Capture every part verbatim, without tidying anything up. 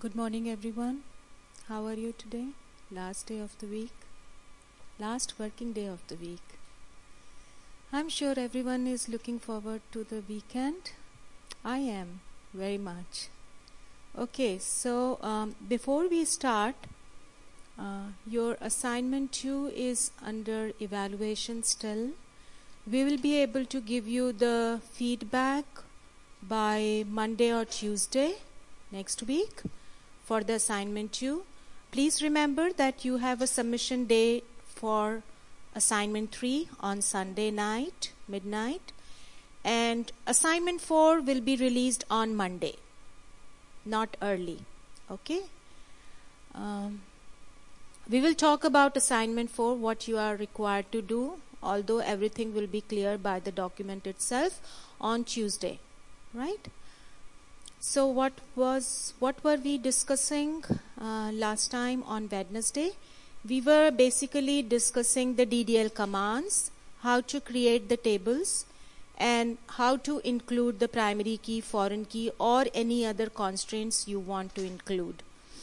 Good morning, everyone. How are you today? Last day of the week, last working day of the week. I'm sure everyone is looking forward to the weekend. I am very much. Okay, so um, before we start, uh, your assignment two is under evaluation still. We will be able to give you the feedback by Monday or Tuesday next week for the assignment two. Please remember that you have a submission day for assignment three on Sunday night, midnight, and assignment four will be released on Monday, not early. Okay? Um, we will talk about assignment four, what you are required to do, although everything will be clear by the document itself on Tuesday, right? So what was what were we discussing uh, last time on Wednesday? We were basically discussing the D D L commands, how to create the tables, and how to include the primary key, foreign key, or any other constraints you want to include.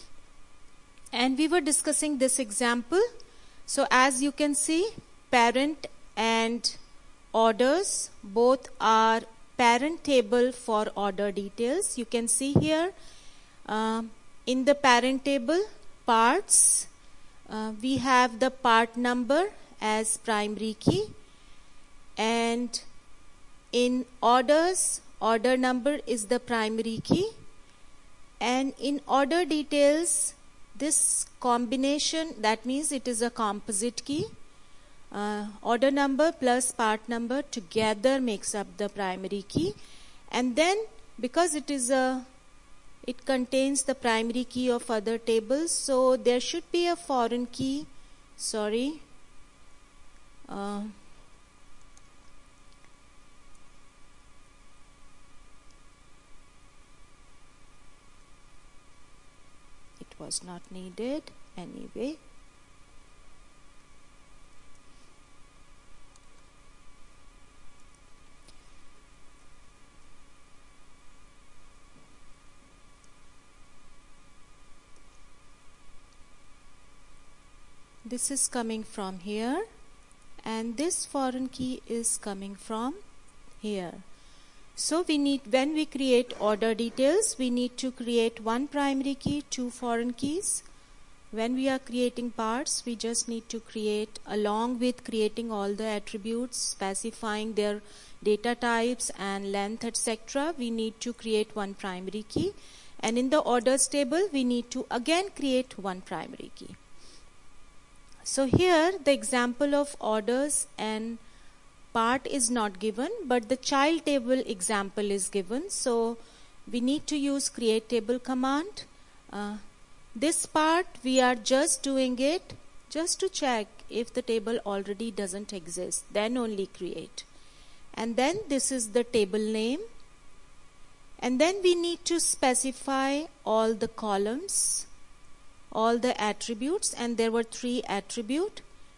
And we were discussing this example. So as you can see, parent and orders both are parent table for order details. You can see here uh, in the parent table parts, uh, we have the part number as primary key, and in orders, order number is the primary key, and in order details, this combination, that means it is a composite key. Uh, order number plus part number together makes up the primary key, and then because it is a it contains the primary key of other tables, so there should be a foreign key. Sorry, uh, it was not needed anyway. This is coming from here, and this foreign key is coming from here. So we need, when we create order details, we need to create one primary key, two foreign keys. When we are creating parts, we just need to create, along with creating all the attributes, specifying their data types and length, et cetera, we need to create one primary key. And in the orders table, we need to again create one primary key. So here the example of orders and part is not given, but the child table example is given. So we need to use create table command. Uh, this part we are just doing it just to check if the table already doesn't exist, then only create. And then this is the table name. And then we need to specify all the columns, all the attributes, and there were three attributes.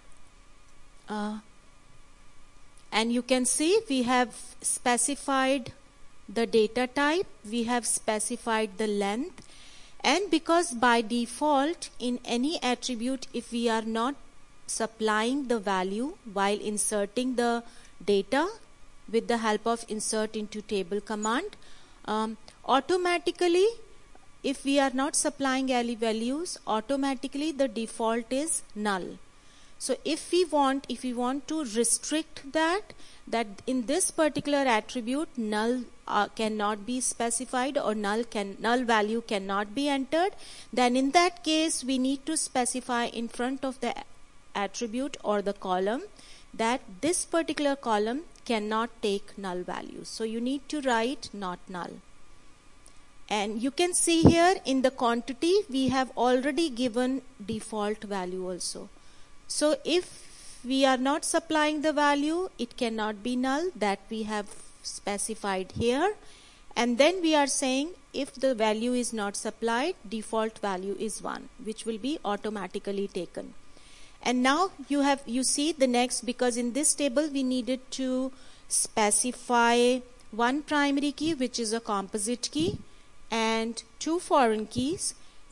Uh, and you can see we have specified the data type, we have specified the length, and because by default in any attribute, if we are not supplying the value while inserting the data with the help of insert into table command, um, automatically if we are not supplying any values, automatically the default is null. So if we want, if we want to restrict that, that in this particular attribute null uh, cannot be specified, or null can null value cannot be entered, then in that case we need to specify in front of the attribute or the column that this particular column cannot take null values. So you need to write not null. And you can see here in the quantity we have already given default value also. So if we are not supplying the value, it cannot be null, that we have specified here. And then we are saying if the value is not supplied, default value is one, which will be automatically taken. And now you have you see the next, because in this table we needed to specify one primary key, which is a composite key, and two foreign keys,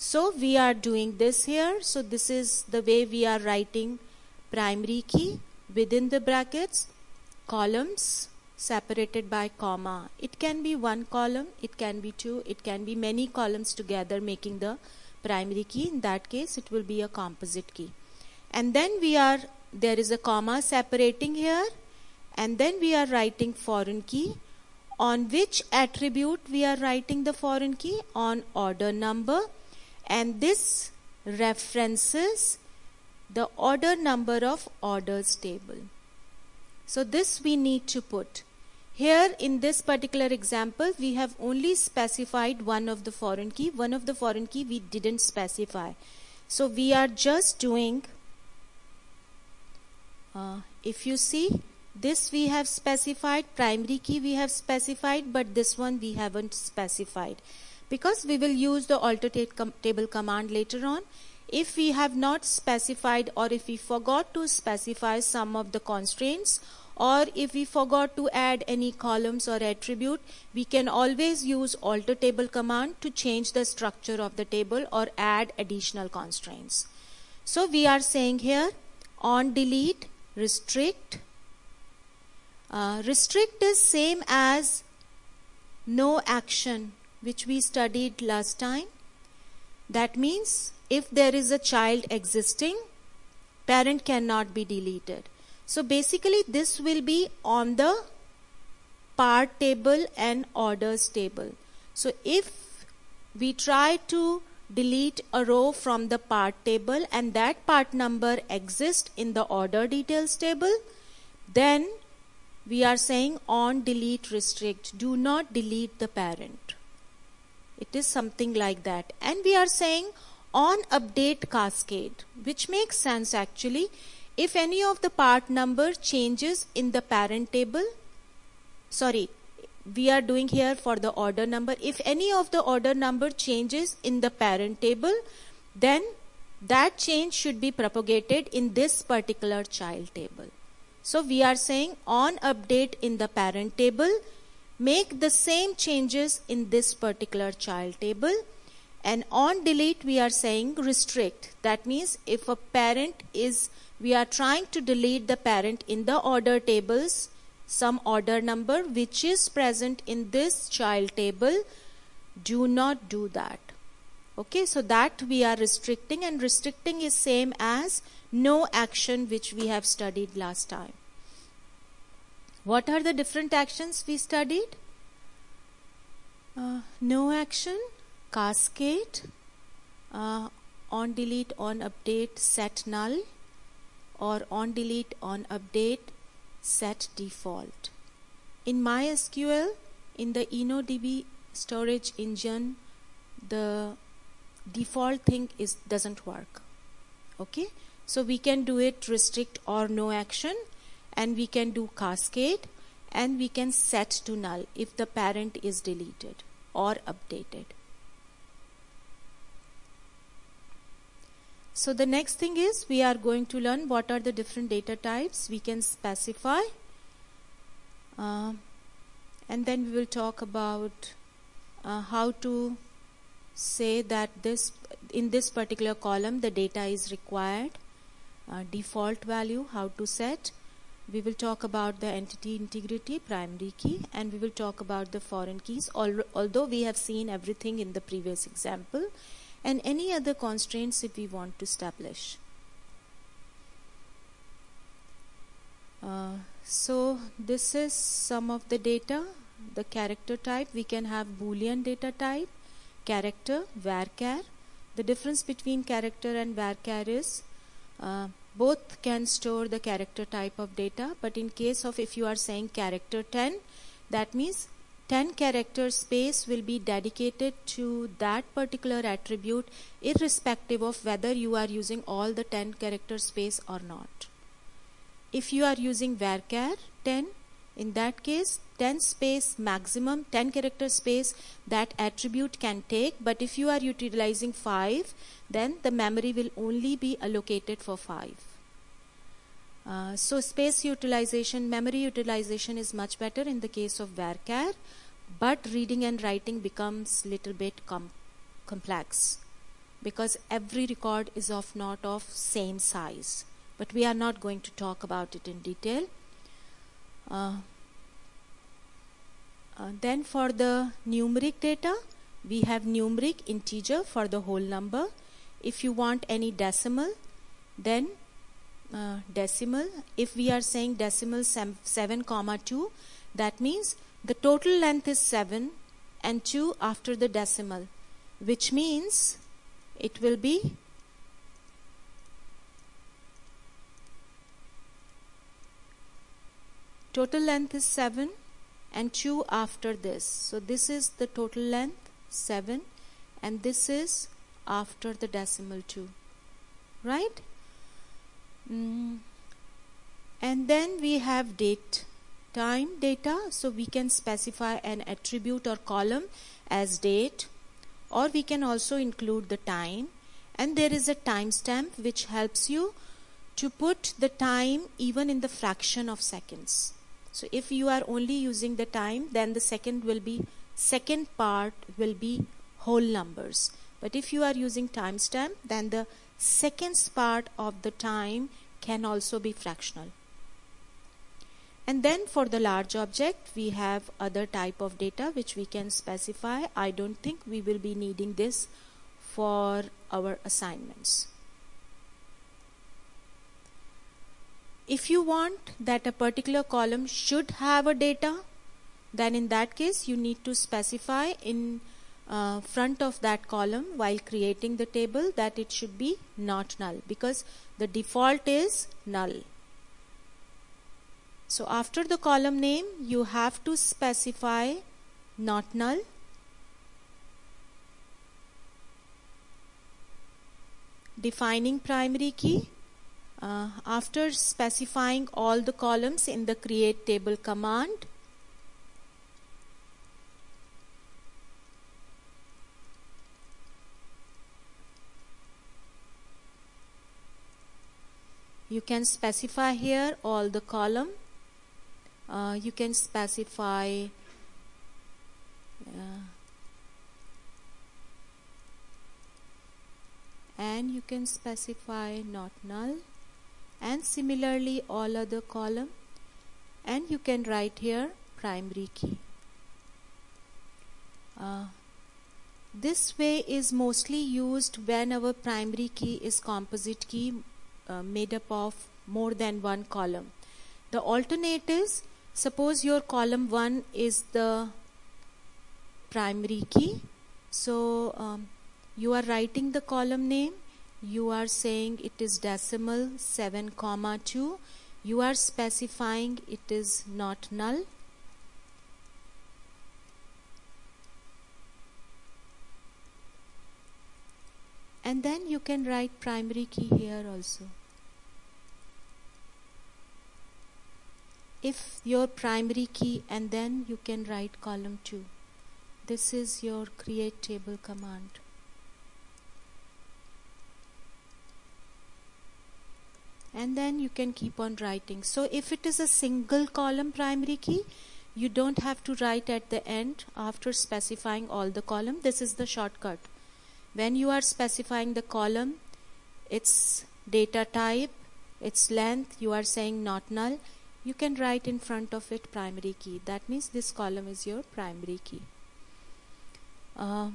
So we are doing this here. So this is the way we are writing primary key within the brackets, columns separated by comma. It can be one column, it can be two, it can be many columns together making the primary key. In that case it will be a composite key. And then we are, there is a comma separating here, and then we are writing foreign key. On which attribute we are writing the foreign key? On order number, and this references the order number of orders table. So this we need to put. Here in this particular example we have only specified one of the foreign key. One of the foreign key we didn't specify. So we are just doing, uh, if you see, this we have specified, primary key we have specified, but this one we haven't specified, because we will use the alter table command later on. If we have not specified, or if we forgot to specify some of the constraints, or if we forgot to add any columns or attribute, we can always use alter table command to change the structure of the table or add additional constraints. So we are saying here on delete restrict. Uh, restrict is same as no action, which we studied last time. That means if there is a child existing, parent cannot be deleted. So basically this will be on the part table and orders table. So if we try to delete a row from the part table and that part number exists in the order details table, then we are saying on delete restrict, do not delete the parent. It is something like that. And we are saying on update cascade, which makes sense actually. If any of the part number changes in the parent table, sorry, we are doing here for the order number. If any of the order number changes in the parent table, then that change should be propagated in this particular child table. So we are saying on update in the parent table, make the same changes in this particular child table. And on delete we are saying restrict. That means if a parent is, we are trying to delete the parent in the order tables, some order number which is present in this child table, do not do that. Okay, so that we are restricting, and restricting is same as no action, which we have studied last time. What are the different actions we studied? Uh, no action, cascade, uh, on delete, on update, set null, or on delete, on update, set default. In MySQL, in the InnoDB storage engine, the default thing is doesn't work. Okay, so we can do it restrict or no action, and we can do cascade, and we can set to null if the parent is deleted or updated. So the next thing is we are going to learn what are the different data types we can specify, uh, and then we will talk about uh, how to say that this in this particular column the data is required, uh, default value, how to set. We will talk about the entity integrity, primary key, and we will talk about the foreign keys, al although we have seen everything in the previous example, and any other constraints if we want to establish. Uh, so this is some of the data. The character type, we can have Boolean data type, character, varchar. The difference between character and varchar is uh, both can store the character type of data, but in case of if you are saying character ten, that means ten character space will be dedicated to that particular attribute irrespective of whether you are using all the ten character space or not. If you are using varchar ten, in that case ten space maximum, ten character space that attribute can take, but if you are utilizing five, then the memory will only be allocated for five. Uh, so space utilization, memory utilization is much better in the case of varchar, but reading and writing becomes little bit com complex. because every record is of not of same size, but we are not going to talk about it in detail. Uh, uh, then for the numeric data, we have numeric integer for the whole number. If you want any decimal, then uh, decimal. If we are saying decimal seven comma two, that means the total length is seven and two after the decimal, which means it will be total length is seven and two after this. So this is the total length seven and this is after the decimal two, right? Mm. And then we have date time data. So we can specify an attribute or column as date, or we can also include the time, and there is a timestamp which helps you to put the time even in the fraction of seconds. So if you are only using the time, then the second will be second part will be whole numbers, but if you are using timestamp, then the seconds part of the time can also be fractional. And then for the large object, we have other type of data which we can specify. I don't think we will be needing this for our assignments. If you want that a particular column should have a data, then in that case you need to specify in uh, front of that column while creating the table that it should be not null, because the default is null. So after the column name, you have to specify not null. Defining primary key. Uh, after specifying all the columns in the create table command, you can specify here all the column. Uh, you can specify uh, and you can specify not null, and similarly all other column, and you can write here primary key. Uh, this way is mostly used when our primary key is composite key uh, made up of more than one column. The alternate is, suppose your column one is the primary key, so um, you are writing the column name, you are saying it is decimal seven comma two, you are specifying it is not null, and then you can write primary key here also. If your primary key, and then you can write column two. This is your create table command. And then you can keep on writing. So if it is a single column primary key, you don't have to write at the end after specifying all the column. This is the shortcut. When you are specifying the column, its data type, its length, you are saying not null, you can write in front of it primary key. That means this column is your primary key. Uh,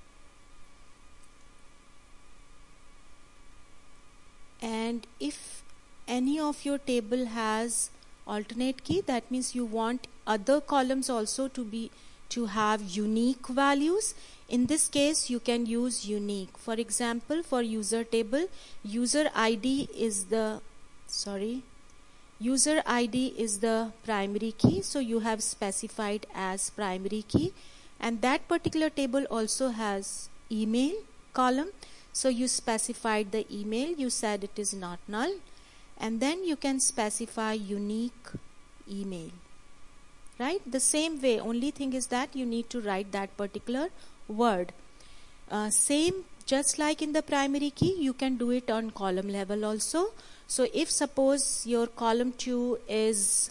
and if any of your table has alternate key, that means you want other columns also to be to have unique values. In this case, you can use unique. For example, for user table, user I D is the sorry user I D is the primary key, so you have specified as primary key, and that particular table also has email column, so you specified the email, you said it is not null, and then you can specify unique email, right? The same way, only thing is that you need to write that particular word. Uh, same, just like in the primary key, you can do it on column level also. So if suppose your column two is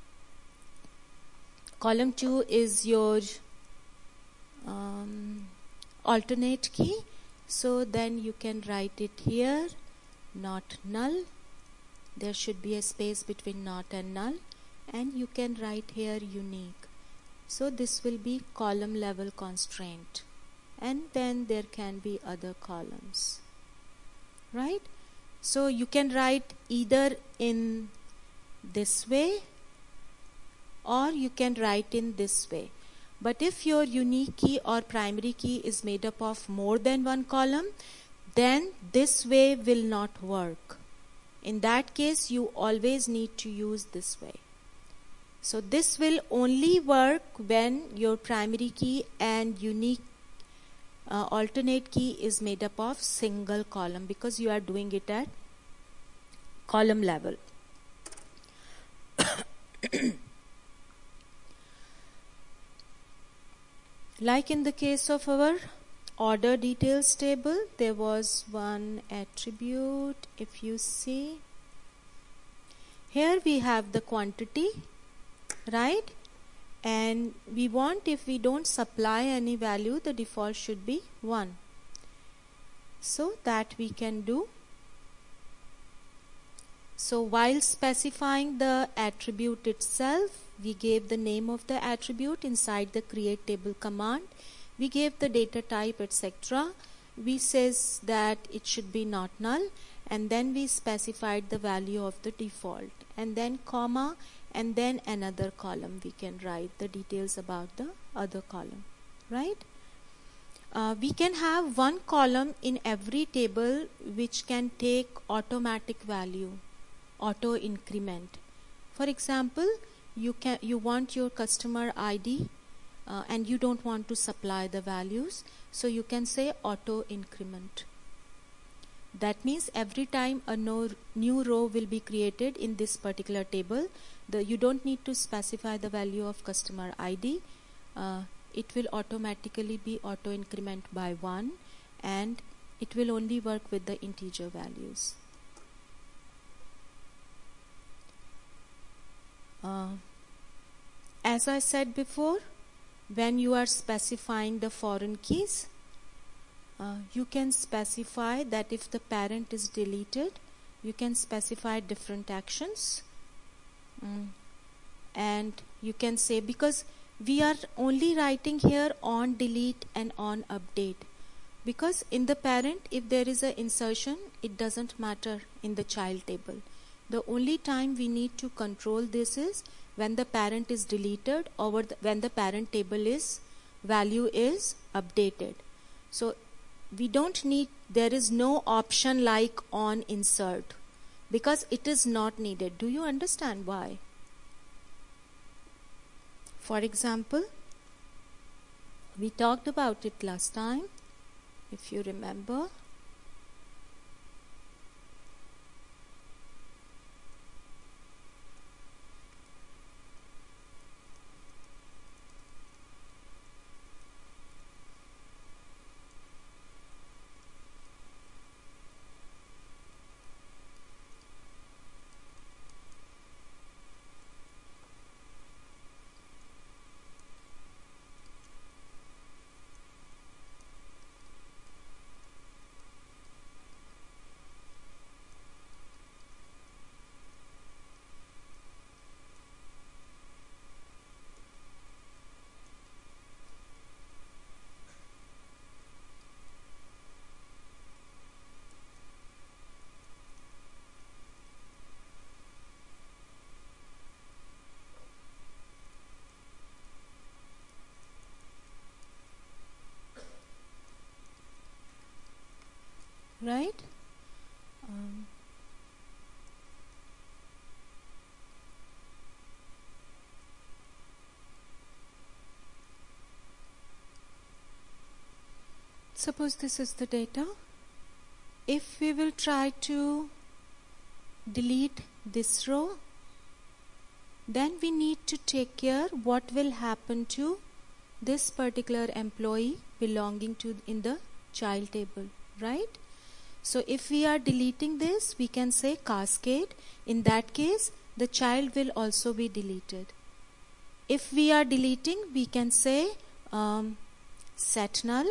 column two is your um, alternate key, So then you can write it here, not null. There should be a space between not and null, and you can write here unique. So this will be column level constraint, and then there can be other columns, right? So you can write either in this way or you can write in this way. But if your unique key or primary key is made up of more than one column, then this way will not work. In that case, you always need to use this way. So this will only work when your primary key and unique uh, alternate key is made up of single column, because you are doing it at column level. Like in the case of our order details table, there was one attribute. If you see, here we have the quantity, right? And we want, if we don't supply any value, the default should be one. So that we can do. So while specifying the attribute itself, we gave the name of the attribute inside the create table command. We gave the data type, et cetera. We says that it should be not null, and then we specified the value of the default, and then comma, and then another column. We can write the details about the other column, right? Uh, we can have one column in every table which can take automatic value, auto increment. For example, you can you want your customer I D uh, and you don't want to supply the values, so you can say auto increment. That means every time a no, new row will be created in this particular table, the you don't need to specify the value of customer I D. Uh, it will automatically be auto increment by one, and it will only work with the integer values. Uh, as I said before, when you are specifying the foreign keys, uh, you can specify that if the parent is deleted, you can specify different actions. Mm. And you can say, because we are only writing here on delete and on update, because in the parent, if there is an insertion, it doesn't matter in the child table. The only time we need to control this is when the parent is deleted or the, when the parent table is value is updated. So we don't need, there is no option like on insert, because it is not needed. Do you understand why? For example, we talked about it last time, if you remember. Right? Um, suppose this is the data. If we will try to delete this row, then we need to take care what will happen to this particular employee belonging to in the child table, right? So if we are deleting this, we can say cascade. In that case, the child will also be deleted. If we are deleting, we can say um, set null.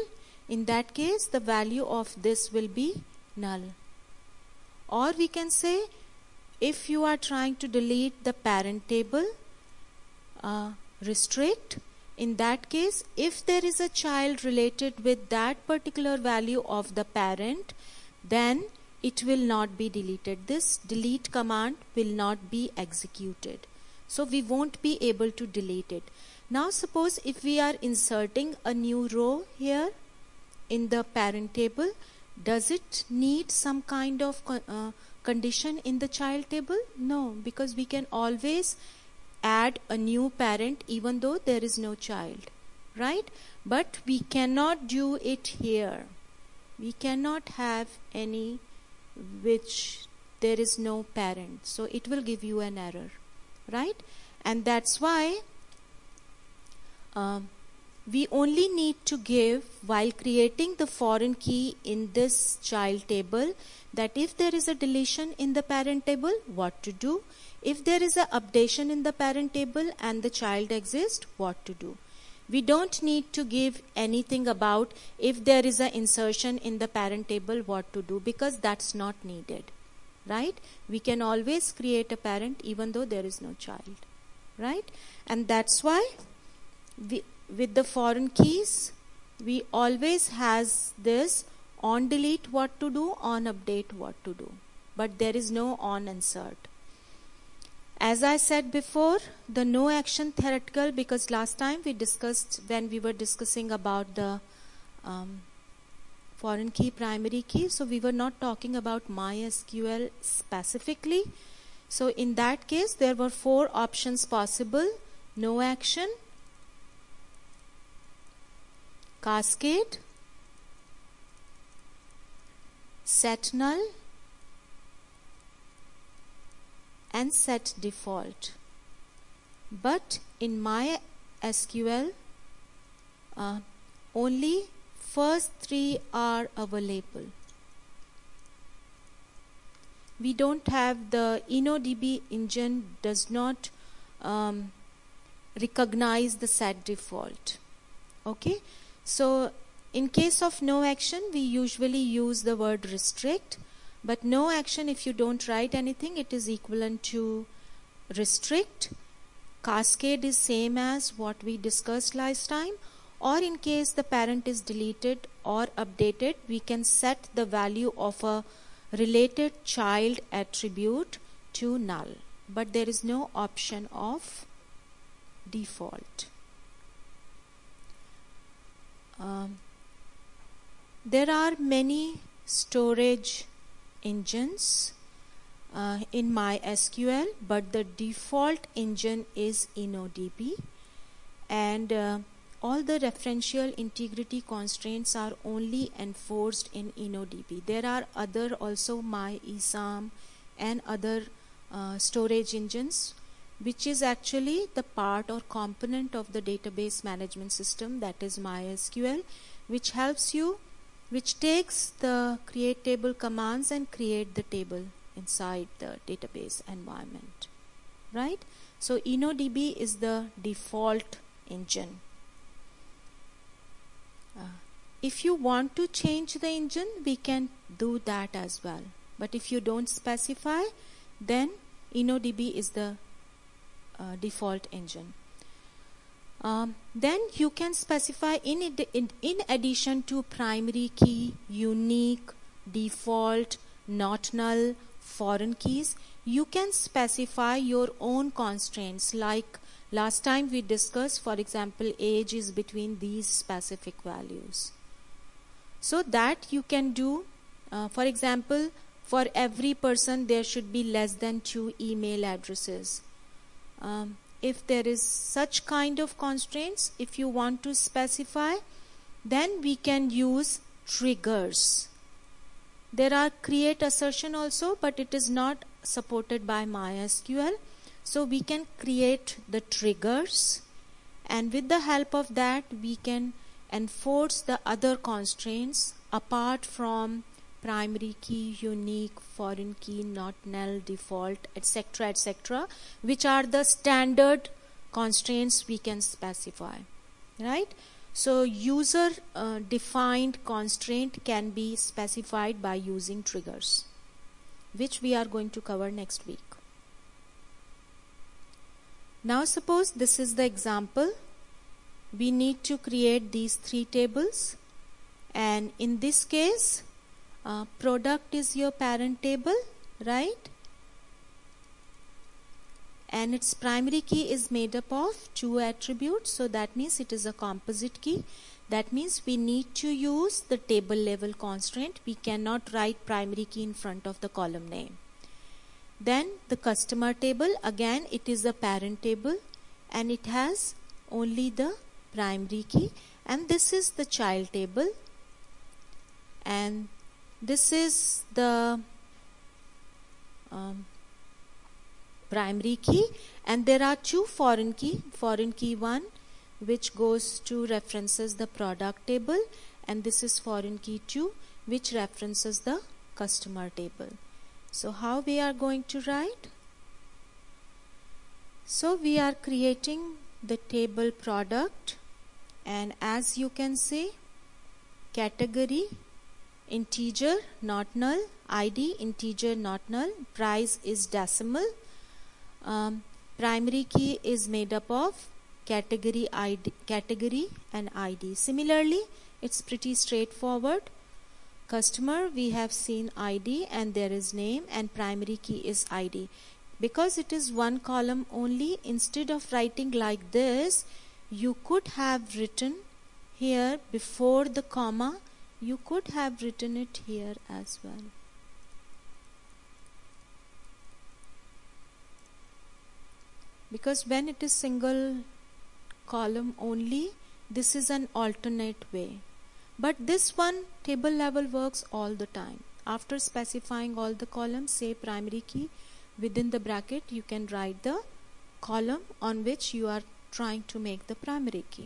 In that case, the value of this will be null. Or we can say, if you are trying to delete the parent table, uh, restrict. In that case, if there is a child related with that particular value of the parent, then it will not be deleted. This delete command will not be executed. So we won't be able to delete it. Now suppose if we are inserting a new row here in the parent table, does it need some kind of uh, condition in the child table? No, because we can always add a new parent even though there is no child, right? But we cannot do it here. We cannot have any which there is no parent, so it will give you an error, right? And that's why um, we only need to give, while creating the foreign key in this child table, that if there is a deletion in the parent table, what to do. If there is a updation in the parent table and the child exists, what to do. We don't need to give anything about if there is an insertion in the parent table, what to do, because that's not needed, right? We can always create a parent even though there is no child, right? And that's why we, with the foreign keys, we always has this on delete what to do, on update what to do, but there is no on insert. As I said before, the no action theoretical, because last time we discussed, when we were discussing about the um, foreign key, primary key, so we were not talking about MySQL specifically. So in that case, there were four options possible: no action, cascade, set null, and set default. But in MySQL, uh, only first three are available. We don't have the InnoDB engine does not um, recognize the set default. Okay, so in case of no action, we usually use the word restrict. But no action, if you don't write anything, it is equivalent to restrict. Cascade is same as what we discussed last time. Or in case the parent is deleted or updated, we can set the value of a related child attribute to null. But there is no option of default. Um, there are many storage engines uh, in MySQL, but the default engine is InnoDB, and uh, all the referential integrity constraints are only enforced in InnoDB. There are other also MyESAM and other uh, storage engines, which is actually the part or component of the database management system, that is MySQL, which helps you which takes the create table commands and create the table inside the database environment, right? So InnoDB is the default engine. Uh, if you want to change the engine, we can do that as well. But if you don't specify, then InnoDB is the uh, default engine. Um, then you can specify in, in, in addition to primary key, unique, default, not null, foreign keys, you can specify your own constraints. Like last time we discussed, for example, age is between these specific values. So that you can do, uh, for example, for every person there should be less than two email addresses. Um, If there is such kind of constraints, if you want to specify, then we can use triggers. There are create assertion also, but it is not supported by MySQL. So we can create the triggers, and with the help of that we can enforce the other constraints apart from primary key, unique, foreign key, not null, default, etc, etc, which are the standard constraints we can specify, right? So user uh, defined constraint can be specified by using triggers, which we are going to cover next week. Now suppose this is the example. We need to create these three tables, and in this case uh, product is your parent table, right? And its primary key is made up of two attributes, so that means it is a composite key. That means we need to use the table level constraint. We cannot write primary key in front of the column name. Then the customer table, again it is a parent table and it has only the primary key, and this is the child table, and this is the um, primary key, and there are two foreign key. Foreign key one which goes to references the product table, and this is foreign key two which references the customer table. So how we are going to write? So we are creating the table product, and as you can see, category integer not null, I D integer not null, price is decimal, um, primary key is made up of category I D, category and I D. Similarly, it's pretty straightforward. Customer, we have seen I D and there is name, and primary key is I D. Because it is one column only, instead of writing like this, you could have written here before the comma, you could have written it here as well. Because when it is single column only, this is an alternate way. But this one table level works all the time. After specifying all the columns, say primary key, within the bracket you can write the column on which you are trying to make the primary key.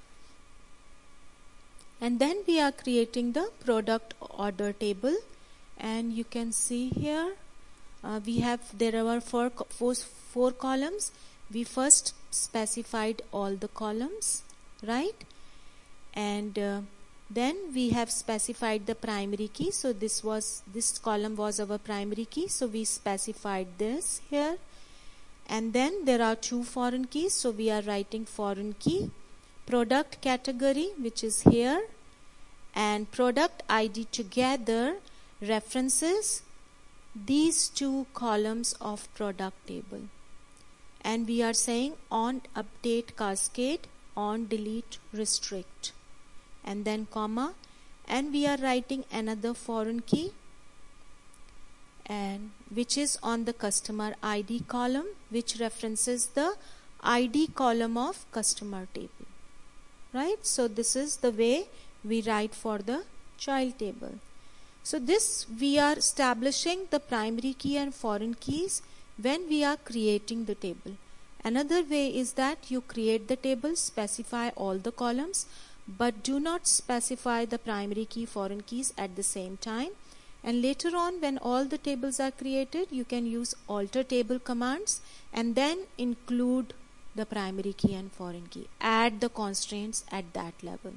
And then we are creating the product order table, and you can see here uh, we have there are four, four, four columns. We first specified all the columns, right? And uh, then we have specified the primary key. So this was this column was our primary key, so we specified this here. And then there are two foreign keys, so we are writing foreign key, product category which is here, and product I D together references these two columns of product table. And we are saying on update cascade, on delete restrict, and then comma, and we are writing another foreign key, and which is on the customer I D column, which references the I D column of customer table, right? So this is the way we write for the child table. So this we are establishing the primary key and foreign keys when we are creating the table. Another way is that you create the table, specify all the columns, but do not specify the primary key, foreign keys at the same time. And later on, when all the tables are created, you can use alter table commands and then include the primary key and foreign key. Add the constraints at that level.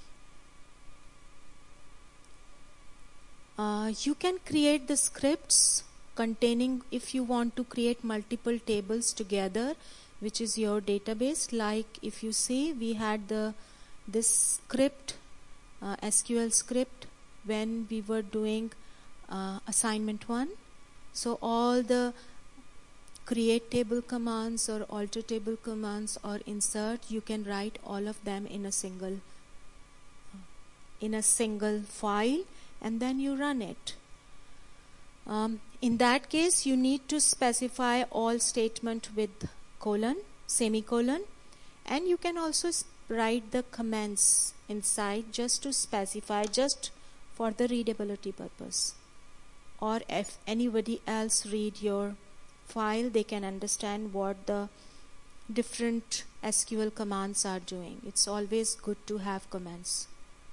Uh, you can create the scripts containing, if you want to create multiple tables together, which is your database. Like if you see, we had the this script, uh, S Q L script, when we were doing uh, assignment one. So all the create table commands or alter table commands or insert, you can write all of them in a single in a single file, and then you run it. Um, in that case, you need to specify all statement with colon, semicolon, and you can also write the comments inside just to specify, just for the readability purpose. Or if anybody else read your file, they can understand what the different S Q L commands are doing. It's always good to have comments.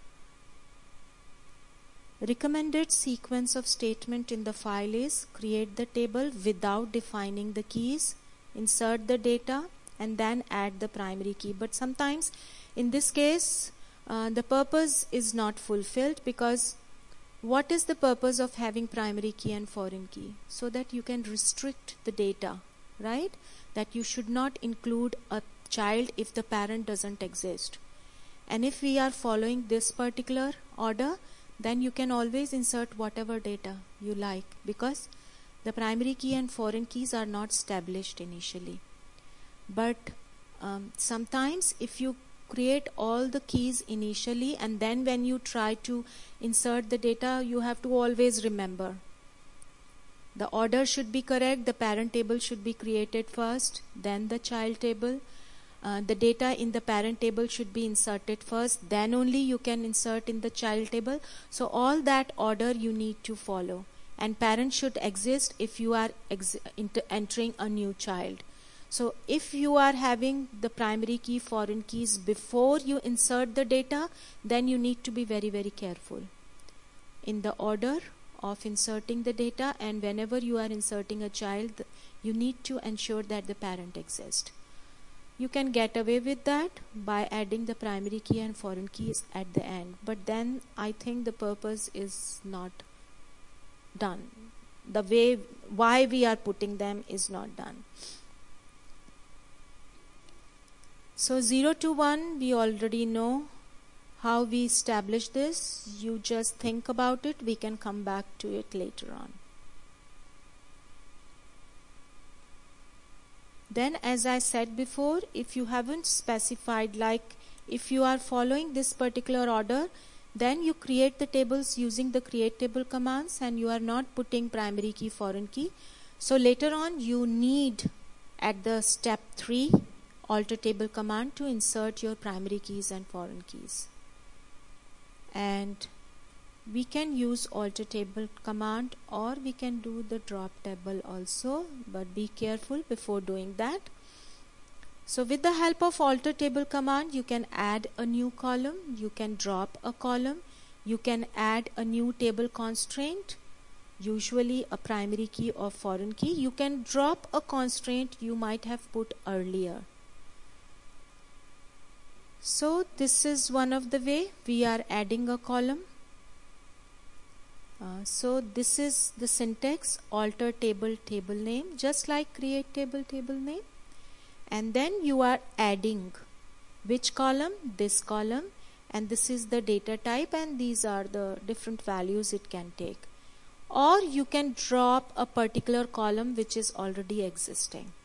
Recommended sequence of statement in the file is create the table without defining the keys, insert the data, and then add the primary key. But sometimes in this case uh, the purpose is not fulfilled, because what is the purpose of having primary key and foreign key? So that you can restrict the data, right? That you should not include a child if the parent doesn't exist. And if we are following this particular order, then you can always insert whatever data you like, because the primary key and foreign keys are not established initially. But um, sometimes if you create all the keys initially and then when you try to insert the data, you have to always remember the order should be correct. The parent table should be created first, then the child table. Uh, the data in the parent table should be inserted first, then only you can insert in the child table. So all that order you need to follow, and parent should exist if you are ex entering a new child. So if you are having the primary key, foreign keys before you insert the data, then you need to be very very careful in the order of inserting the data, and whenever you are inserting a child, you need to ensure that the parent exists. You can get away with that by adding the primary key and foreign keys at the end, but then I think the purpose is not done. The way why we are putting them is not done. So zero to one, we already know how we establish this. You just think about it. We can come back to it later on. Then, as I said before, if you haven't specified, like if you are following this particular order, then you create the tables using the create table commands and you are not putting primary key, foreign key. So later on you need at the step three alter table command to insert your primary keys and foreign keys. And we can use alter table command, or we can do the drop table also, but be careful before doing that. So with the help of alter table command, you can add a new column, you can drop a column, you can add a new table constraint, usually a primary key or foreign key. You can drop a constraint you might have put earlier. So this is one of the way we are adding a column. Uh, so this is the syntax: alter table table name, just like create table table name, and then you are adding which column? This column, and this is the data type, and these are the different values it can take. Or you can drop a particular column which is already existing.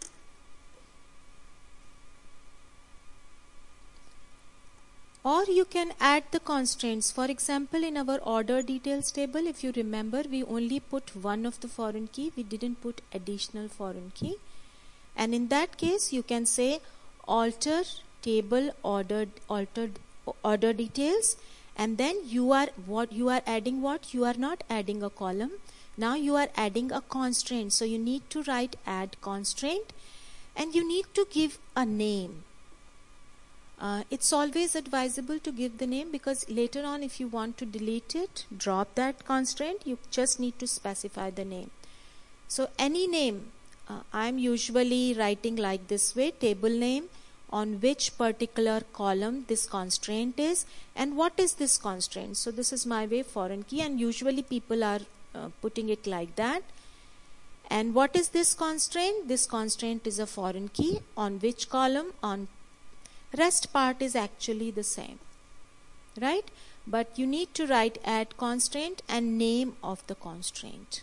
Or you can add the constraints. For example, in our order details table, if you remember, we only put one of the foreign key, we didn't put additional foreign key. And in that case, you can say alter table order altered order details, and then you are what you are adding what you are not adding a column. Now you are adding a constraint. So you need to write add constraint, and you need to give a name. Uh, it's always advisable to give the name, because later on if you want to delete it, drop that constraint, you just need to specify the name. So any name, uh, I'm usually writing like this way: table name, on which particular column this constraint is, and what is this constraint. So this is my way, foreign key, and usually people are uh, putting it like that. And what is this constraint? This constraint is a foreign key. On which column? On rest part is actually the same, right? But you need to write add constraint and name of the constraint.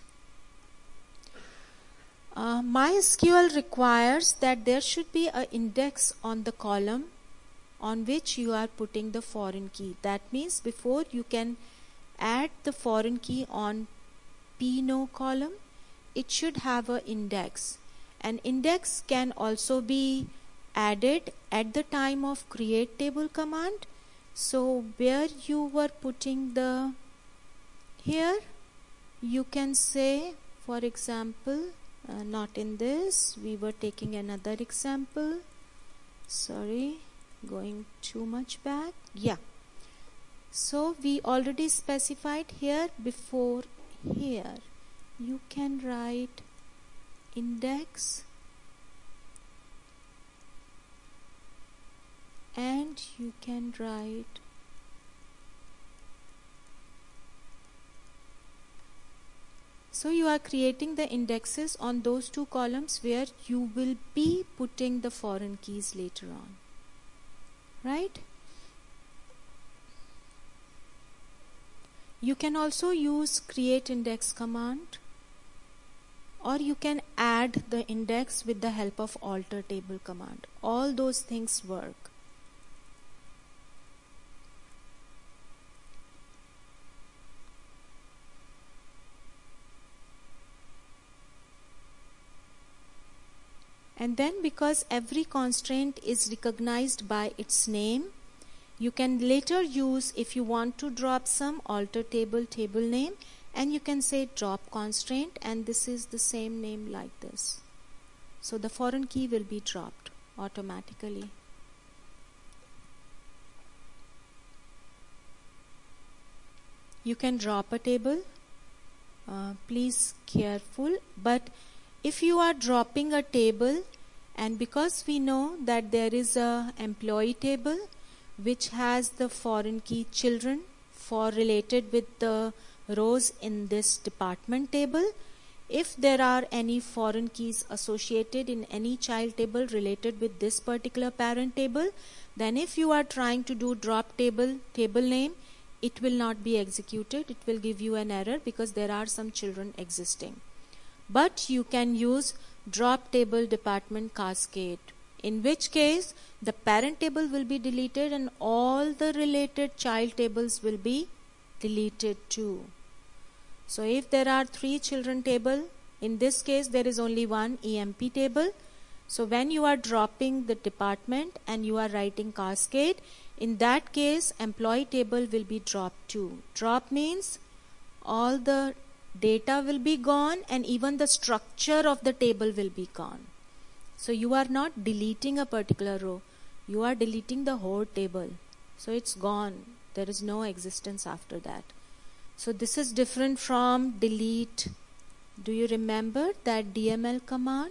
Uh, MySQL requires that there should be an index on the column on which you are putting the foreign key. That means before you can add the foreign key on P no column, it should have an index. An index can also be added at the time of create table command. So where you were putting the here, you can say, for example, uh, not in this, we were taking another example, sorry, going too much back. Yeah, so we already specified here. Before here you can write index, and you can write So you are creating the indexes on those two columns where you will be putting the foreign keys later on, right? You can also use create index command, or you can add the index with the help of alter table command. All those things work. And then, because every constraint is recognized by its name, you can later use, if you want to drop some, alter table table name, and you can say drop constraint, and this is the same name like this. So the foreign key will be dropped automatically. You can drop a table. Uh, please careful, but if you are dropping a table, and because we know that there is a employee table which has the foreign key children for related with the rows in this department table, if there are any foreign keys associated in any child table related with this particular parent table, then if you are trying to do drop table table name, it will not be executed. It will give you an error because there are some children existing. But you can use drop table department cascade, in which case the parent table will be deleted and all the related child tables will be deleted too. So if there are three children table, in this case there is only one E M P table. So when you are dropping the department and you are writing cascade, in that case employee table will be dropped too. Drop means all the data will be gone and even the structure of the table will be gone. So you are not deleting a particular row, you are deleting the whole table. So it's gone. There is no existence after that. So this is different from delete. Do you remember that D M L command?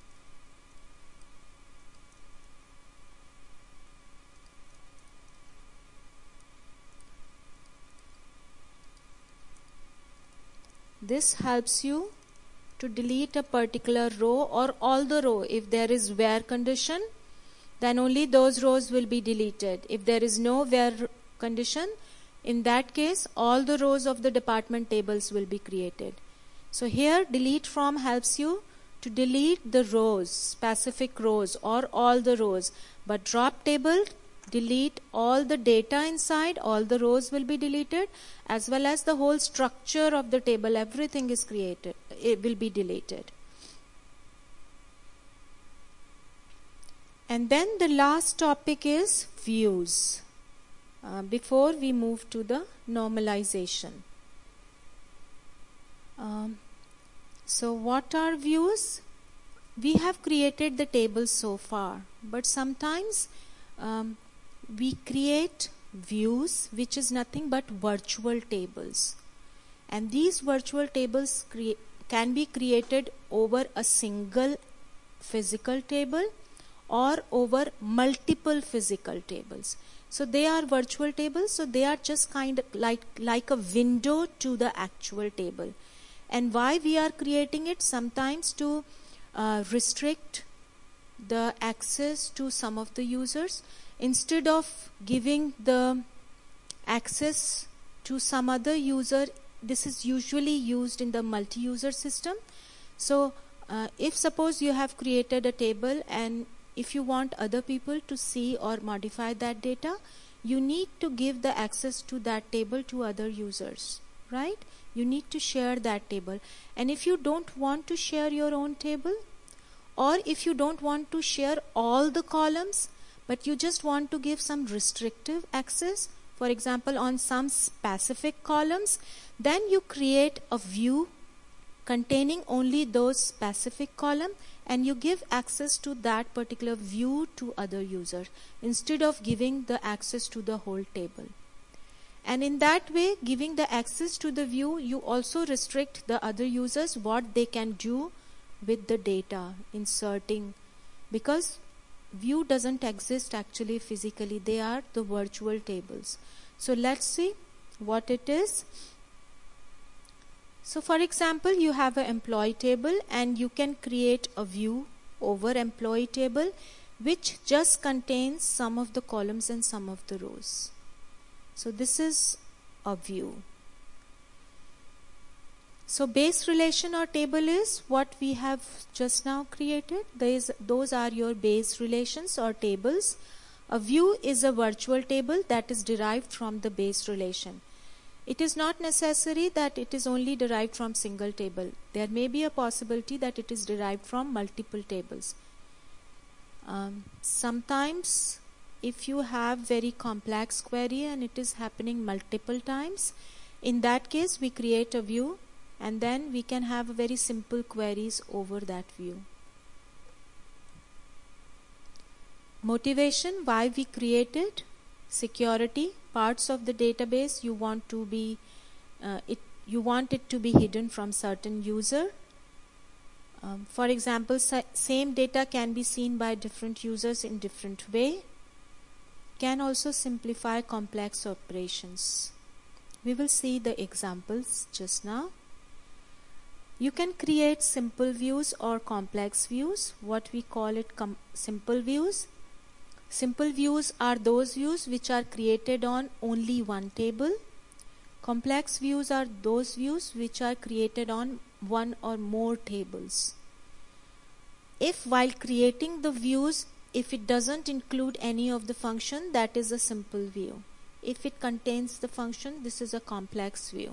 This helps you to delete a particular row or all the row. If there is where condition, then only those rows will be deleted. If there is no where condition, in that case all the rows of the department tables will be created. So here delete from helps you to delete the rows, specific rows or all the rows. But drop table, delete all the data inside, all the rows will be deleted, as well as the whole structure of the table, everything is created, it will be deleted. And then the last topic is views, uh, before we move to the normalization. Um, so what are views? We have created the table so far, but sometimes um, we create views which is nothing but virtual tables, and these virtual tables can be created over a single physical table or over multiple physical tables. So they are virtual tables, so they are just kind of like like a window to the actual table. And why we are creating it? Sometimes to uh, restrict the access to some of the users. Instead of giving the access to some other user, this is usually used in the multi-user system. So uh, if suppose you have created a table and if you want other people to see or modify that data, you need to give the access to that table to other users, right? You need to share that table. And if you don't want to share your own table, or if you don't want to share all the columns, but you just want to give some restrictive access, for example on some specific columns, then you create a view containing only those specific columns and you give access to that particular view to other users instead of giving the access to the whole table. And in that way, giving the access to the view, you also restrict the other users what they can do with the data, inserting, because view doesn't exist actually physically, they are the virtual tables. So let's see what it is. So for example, you have an employee table and you can create a view over employee table which just contains some of the columns and some of the rows. So this is a view. So base relation or table is what we have just now created. These, those are your base relations or tables. A view is a virtual table that is derived from the base relation. It is not necessary that it is only derived from single table. There may be a possibility that it is derived from multiple tables. Um, sometimes if you have very complex query and it is happening multiple times, in that case we create a view and then we can have very simple queries over that view. Motivation, why we created. Security, parts of the database you want to be uh, it you want it to be hidden from certain user. Um, for example, sa same data can be seen by different users in different way. Can also simplify complex operations. We will see the examples just now. You can create simple views or complex views. What we call it com simple views. Simple views are those views which are created on only one table. Complex views are those views which are created on one or more tables. If while creating the views, if it doesn't include any of the function, that is a simple view. If it contains the function, this is a complex view.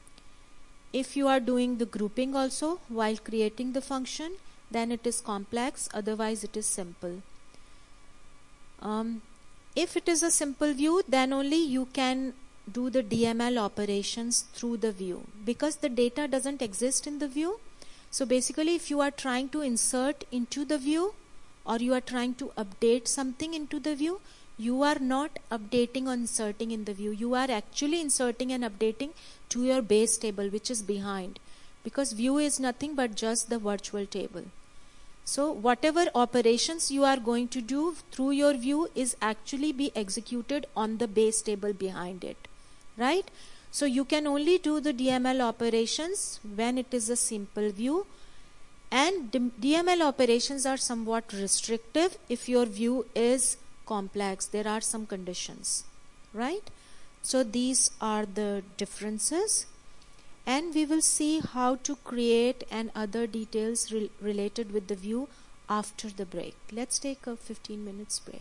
If you are doing the grouping also while creating the function, then it is complex, otherwise it is simple. Um, if it is a simple view, then only you can do the D M L operations through the view, because the data doesn't exist in the view. So basically if you are trying to insert into the view or you are trying to update something into the view, you are not updating or inserting in the view. You are actually inserting and updating to your base table which is behind, because view is nothing but just the virtual table. So whatever operations you are going to do through your view is actually be executed on the base table behind it, right? So you can only do the D M L operations when it is a simple view, and D M L operations are somewhat restrictive if your view is complex. There are some conditions, right? So these are the differences. And we will see how to create and other details re related with the view after the break. Let's take a fifteen minutes break.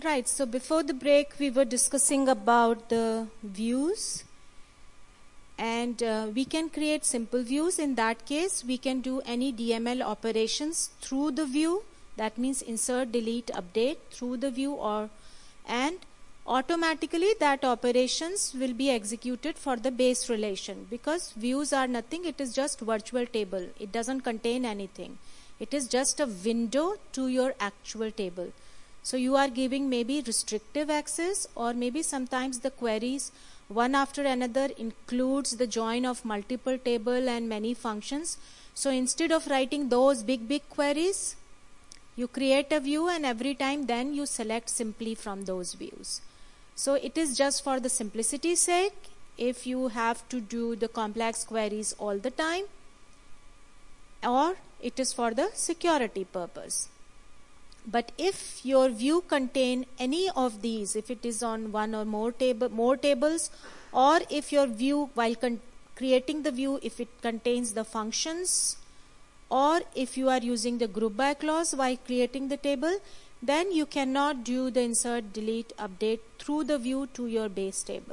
Right, so before the break we were discussing about the views, and uh, we can create simple views. In that case we can do any D M L operations through the view. That means insert, delete, update through the view, or and automatically that operations will be executed for the base relation, because views are nothing, it is just virtual table, it doesn't contain anything, it is just a window to your actual table. So you are giving maybe restrictive access, or maybe sometimes the queries one after another includes the join of multiple table and many functions. So instead of writing those big big queries, you create a view, and every time then you select simply from those views. So it is just for the simplicity's sake, if you have to do the complex queries all the time, or it is for the security purpose. But if your view contain any of these, if it is on one or more table, more tables, or if your view while creating the view, if it contains the functions, or if you are using the group by clause while creating the table, then you cannot do the insert, delete, update through the view to your base table.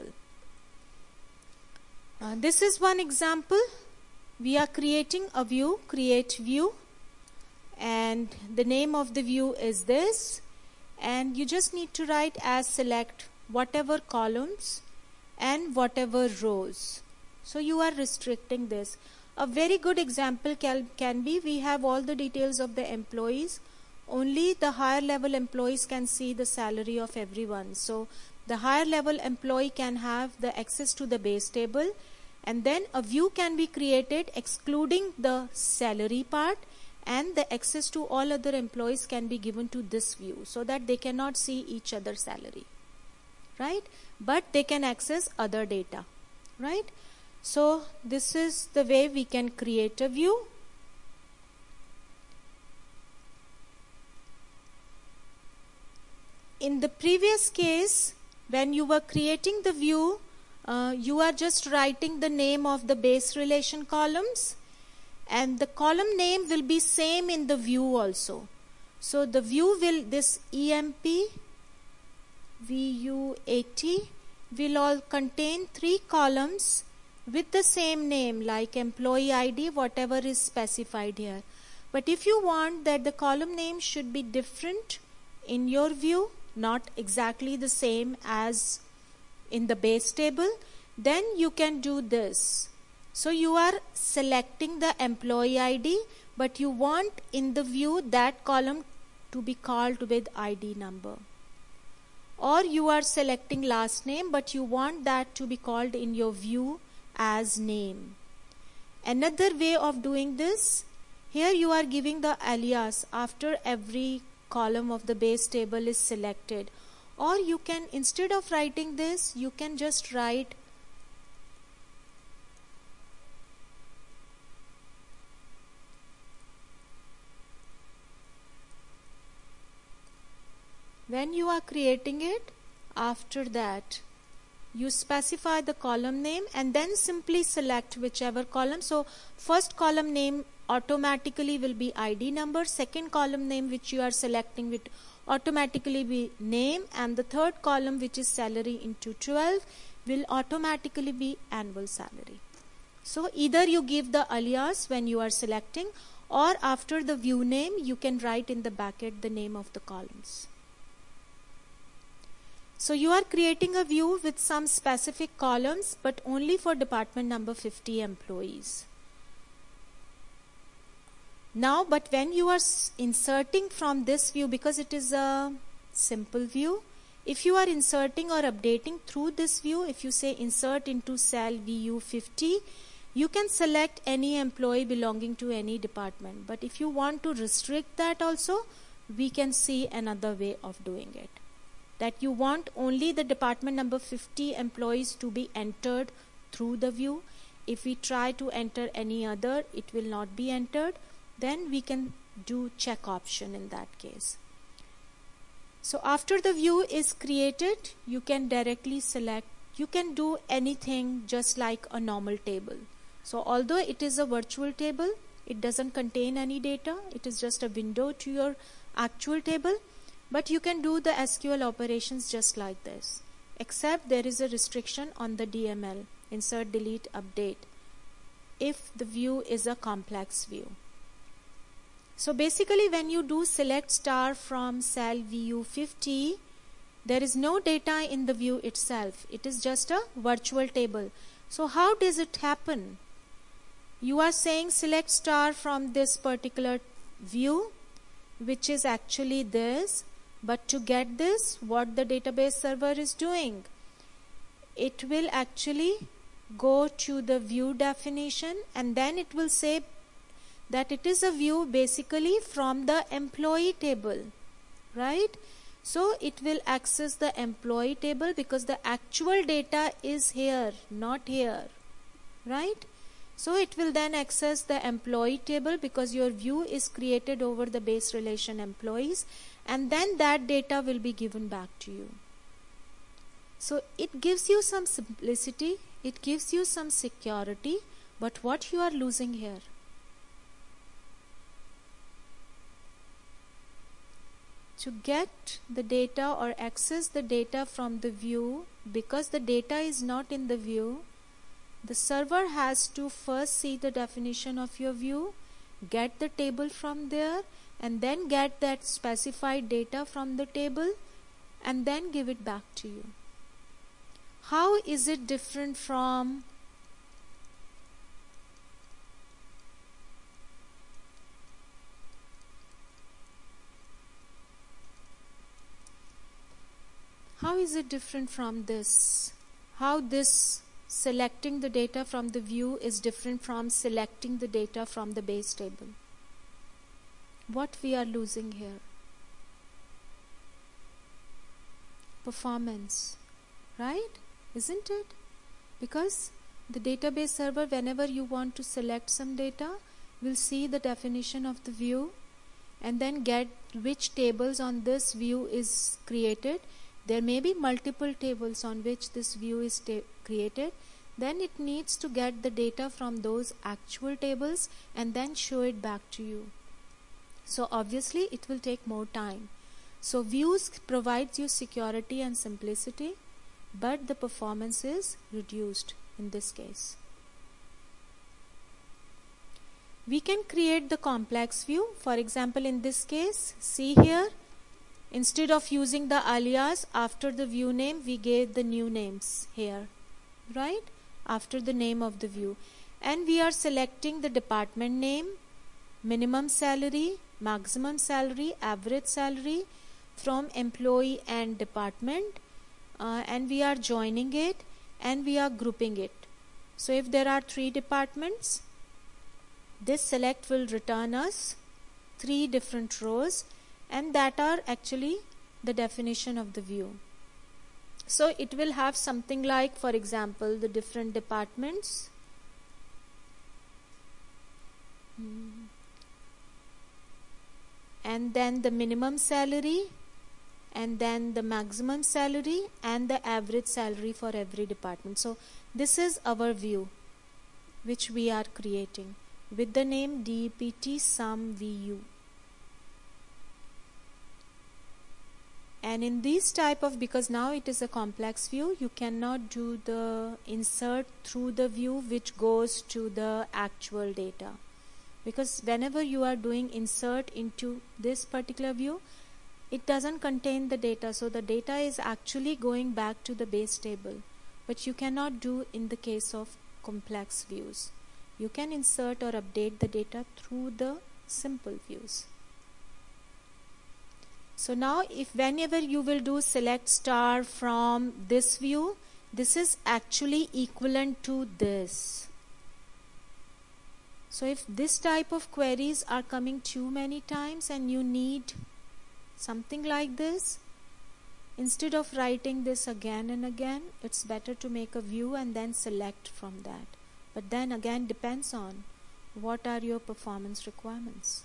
Uh, this is one example. We are creating a view, create view, and the name of the view is this, and you just need to write as select whatever columns and whatever rows. So you are restricting this. A very good example can, can be, we have all the details of the employees, only the higher level employees can see the salary of everyone. So the higher level employee can have the access to the base table, and then a view can be created excluding the salary part, and the access to all other employees can be given to this view, so that they cannot see each other's salary, right? But they can access other data, right? So this is the way we can create a view. In the previous case, when you were creating the view, uh, you are just writing the name of the base relation columns, and the column name will be same in the view also. So the view will, this E M P, V U A T will all contain three columns with the same name, like employee I D, whatever is specified here. But if you want that the column name should be different in your view, not exactly the same as in the base table, then you can do this. So you are selecting the employee I D, but you want in the view that column to be called with I D number. Or you are selecting last name, but you want that to be called in your view as name. Another way of doing this, here you are giving the alias after every column of the base table is selected. Or you can, instead of writing this, you can just write when you are creating it, after that you specify the column name and then simply select whichever column. So first column name automatically will be I D number, second column name which you are selecting will automatically be name, and the third column, which is salary into twelve, will automatically be annual salary. So either you give the alias when you are selecting, or after the view name you can write in the bracket the name of the columns. So you are creating a view with some specific columns, but only for department number fifty employees. Now, but when you are inserting from this view, because it is a simple view, if you are inserting or updating through this view, if you say insert into cell V U fifty, you can select any employee belonging to any department. But if you want to restrict that also, we can see another way of doing it. That you want only the department number fifty employees to be entered through the view. If we try to enter any other, it will not be entered. Then we can do check option in that case. So after the view is created, you can directly select, you can do anything just like a normal table. So although it is a virtual table, it doesn't contain any data, it is just a window to your actual table. But you can do the S Q L operations just like this, except there is a restriction on the D M L, insert, delete, update, if the view is a complex view. So basically when you do select star from cell V U fifty, there is no data in the view itself. It is just a virtual table. So how does it happen? You are saying select star from this particular view, which is actually this. But to get this, what the database server is doing, it will actually go to the view definition, and then it will say that it is a view basically from the employee table, right? So it will access the employee table because the actual data is here, not here, right? So it will then access the employee table because your view is created over the base relation employees, and then that data will be given back to you. So it gives you some simplicity, it gives you some security, but what you are losing here? To get the data or access the data from the view, because the data is not in the view, the server has to first see the definition of your view, get the table from there, and then get that specified data from the table, and then give it back to you. How is it different from How is it different from this? How this selecting the data from the view is different from selecting the data from the base table? What we are losing here? Performance, right? Isn't it? Because the database server, whenever you want to select some data, will see the definition of the view and then get which tables on this view is created. There may be multiple tables on which this view is created. Then it needs to get the data from those actual tables and then show it back to you. So obviously it will take more time. So views provides you security and simplicity, but the performance is reduced in this case. We can create the complex view. For example, in this case, see here, instead of using the alias after the view name, we gave the new names here, right? After the name of the view. And we are selecting the department name, minimum salary, maximum salary, average salary from employee and department, uh, and we are joining it and we are grouping it. So if there are three departments, this select will return us three different rows, and that are actually the definition of the view. So it will have something like, for example, the different departments. Hmm. And then the minimum salary, and then the maximum salary, and the average salary for every department. So this is our view which we are creating with the name D E P T sum V U. And in this type of, because now it is a complex view, you cannot do the insert through the view which goes to the actual data. Because whenever you are doing insert into this particular view, it doesn't contain the data. So the data is actually going back to the base table. But you cannot do in the case of complex views. You can insert or update the data through the simple views. So now if whenever you will do select star from this view, this is actually equivalent to this. So if this type of queries are coming too many times and you need something like this, instead of writing this again and again, it's better to make a view and then select from that. But then again depends on what are your performance requirements.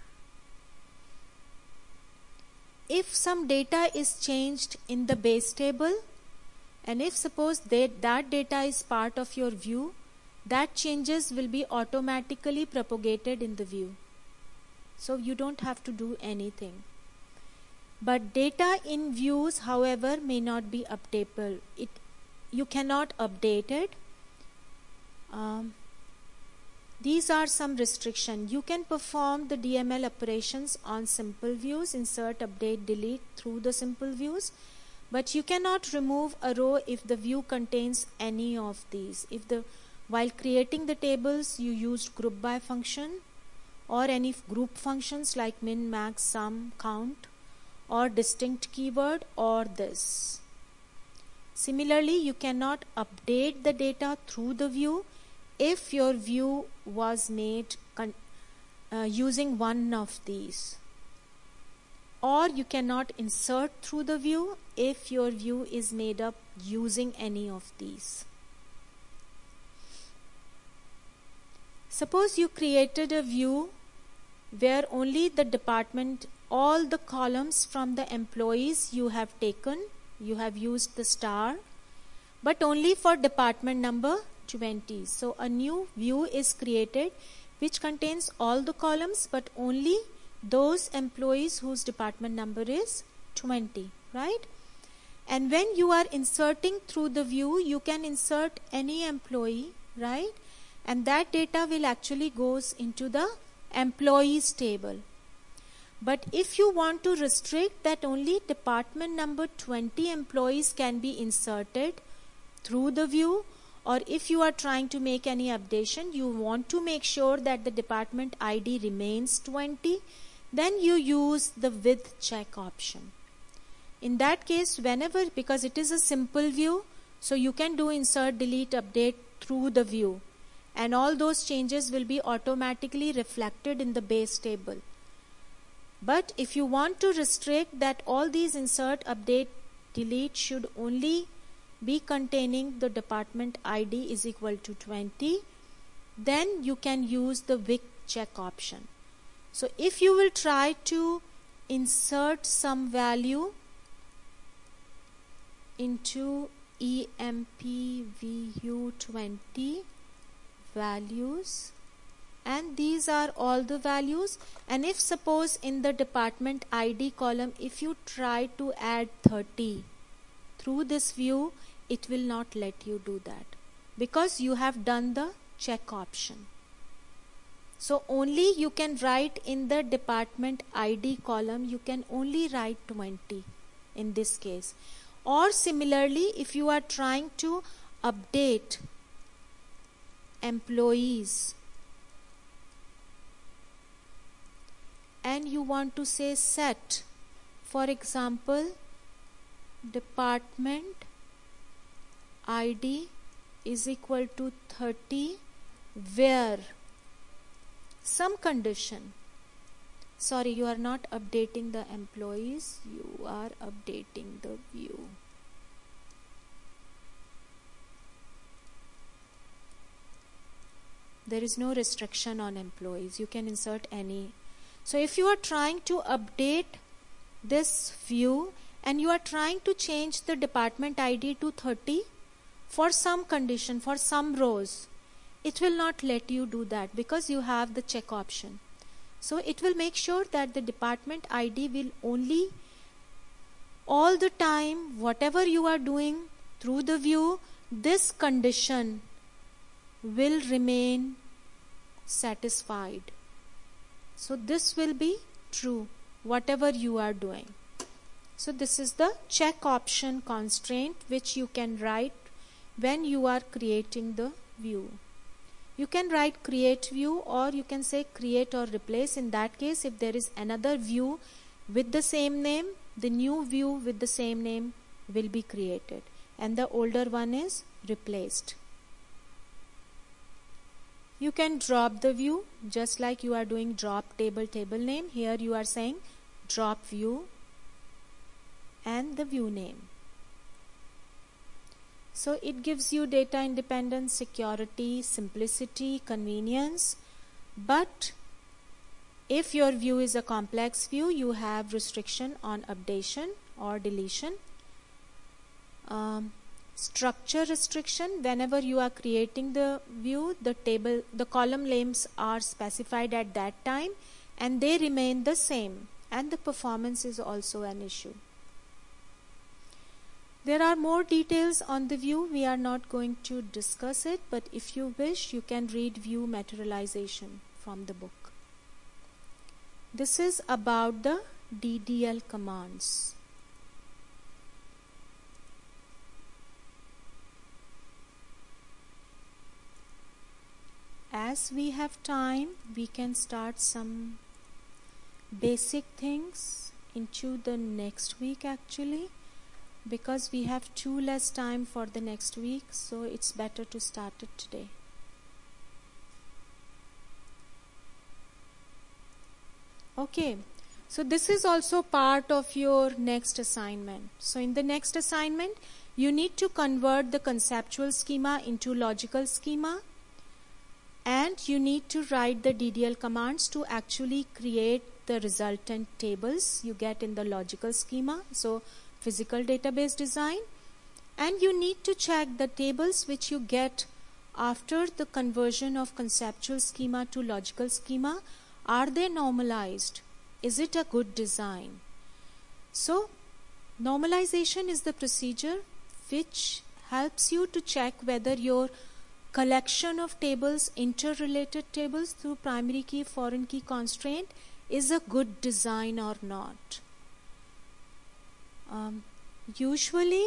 If some data is changed in the base table, and if suppose that, that data is part of your view, that changes will be automatically propagated in the view. So you don't have to do anything. But data in views, however, may not be updatable. It, you cannot update it. Um, these are some restrictions. You can perform the D M L operations on simple views, insert, update, delete through the simple views. But you cannot remove a row if the view contains any of these. If the while creating the tables you used group by function or any group functions like min, max, sum, count, or distinct keyword, or this. Similarly, you cannot update the data through the view if your view was made con uh, using one of these. Or you cannot insert through the view if your view is made up using any of these. Suppose you created a view where only the department, all the columns from the employees you have taken, you have used the star, but only for department number twenty. So a new view is created which contains all the columns but only those employees whose department number is twenty, right? And when you are inserting through the view, you can insert any employee, right? And that data will actually goes into the employees table. But if you want to restrict that only department number twenty employees can be inserted through the view, or if you are trying to make any updation, you want to make sure that the department I D remains twenty, then you use the with check option. In that case, whenever, because it is a simple view, so you can do insert, delete, update through the view, and all those changes will be automatically reflected in the base table. But if you want to restrict that all these insert, update, delete should only be containing the department I D is equal to twenty, then you can use the with check option. So if you will try to insert some value into E M P V U twenty values, and these are all the values, and if suppose in the department I D column if you try to add thirty through this view, it will not let you do that because you have done the check option. So only you can write in the department I D column, you can only write twenty in this case. Or similarly, if you are trying to update employees and you want to say set, for example, department I D is equal to thirty where some condition, sorry, you are not updating the employees, you are updating the view. There is no restriction on employees, you can insert any. So if you are trying to update this view and you are trying to change the department I D to thirty for some condition, for some rows, it will not let you do that because you have the check option. So it will make sure that the department I D will only, all the time, whatever you are doing through the view, this condition will remain satisfied. So this will be true, whatever you are doing. So this is the check option constraint which you can write when you are creating the view. You can write create view, or you can say create or replace. In that case, if there is another view with the same name, the new view with the same name will be created and the older one is replaced. You can drop the view just like you are doing drop table table name. Here you are saying drop view and the view name. So it gives you data independence, security, simplicity, convenience. But if your view is a complex view, you have restriction on updation or deletion. Um, structure restriction, whenever you are creating the view, the table, the column names are specified at that time and they remain the same. and the performance is also an issue. There are more details on the view. We are not going to discuss it, but if you wish, you can read view materialization from the book. This is about the D D L commands. As we have time, we can start some basic things into the next week actually, because we have too less time for the next week, so it's better to start it today. Okay, so this is also part of your next assignment. So in the next assignment, you need to convert the conceptual schema into logical schema, and you need to write the D D L commands to actually create the resultant tables you get in the logical schema, so physical database design. And you need to check the tables which you get after the conversion of conceptual schema to logical schema. Are they normalized? Is it a good design? So normalization is the procedure which helps you to check whether your collection of tables, interrelated tables through primary key, foreign key constraint is a good design or not. Um, usually,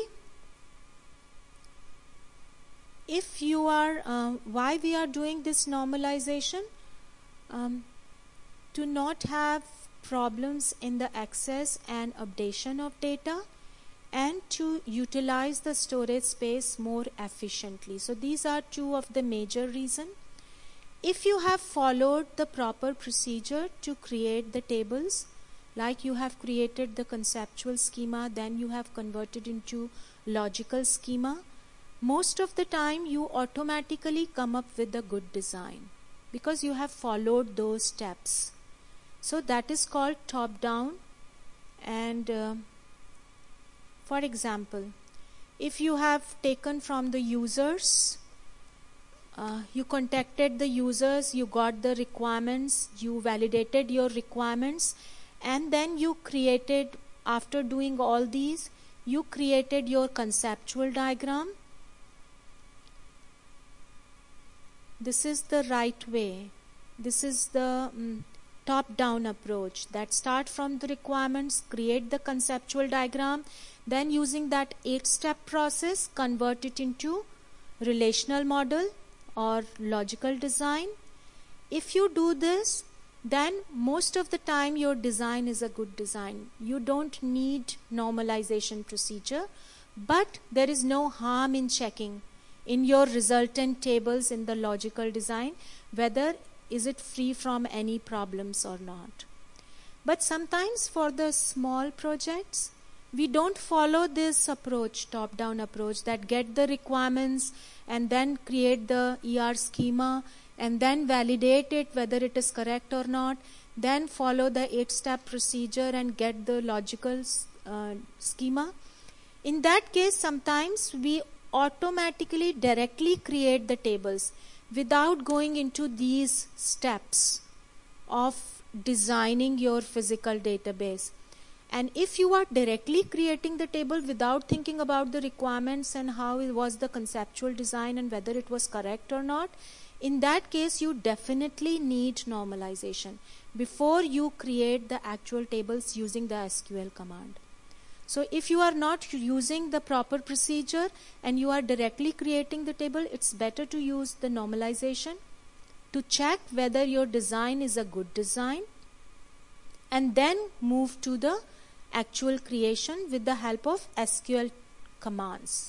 if you are, uh, why we are doing this normalization? Um, to not have problems in the access and updation of data, and to utilize the storage space more efficiently. So these are two of the major reasons. If you have followed the proper procedure to create the tables, like you have created the conceptual schema, then you have converted into logical schema, most of the time you automatically come up with a good design because you have followed those steps. So that is called top down. And uh, for example, if you have taken from the users, uh, you contacted the users, you got the requirements, you validated your requirements, and then you created, after doing all these, you created your conceptual diagram. This is the right way. This is the um, top-down approach that start from the requirements, create the conceptual diagram, then using that eight-step process, convert it into relational model or logical design. If you do this, then most of the time your design is a good design. You don't need normalization procedure, but there is no harm in checking in your resultant tables in the logical design whether is it free from any problems or not. But sometimes for the small projects, we don't follow this approach, top-down approach, that get the requirements and then create the E R schema and then validate it whether it is correct or not, then follow the eight-step procedure and get the logical uh, schema. In that case, sometimes we automatically directly create the tables without going into these steps of designing your physical database. And if you are directly creating the table without thinking about the requirements and how it was the conceptual design and whether it was correct or not, in that case you definitely need normalization before you create the actual tables using the S Q L command. So if you are not using the proper procedure and you are directly creating the table, it's better to use the normalization to check whether your design is a good design and then move to the actual creation with the help of S Q L commands.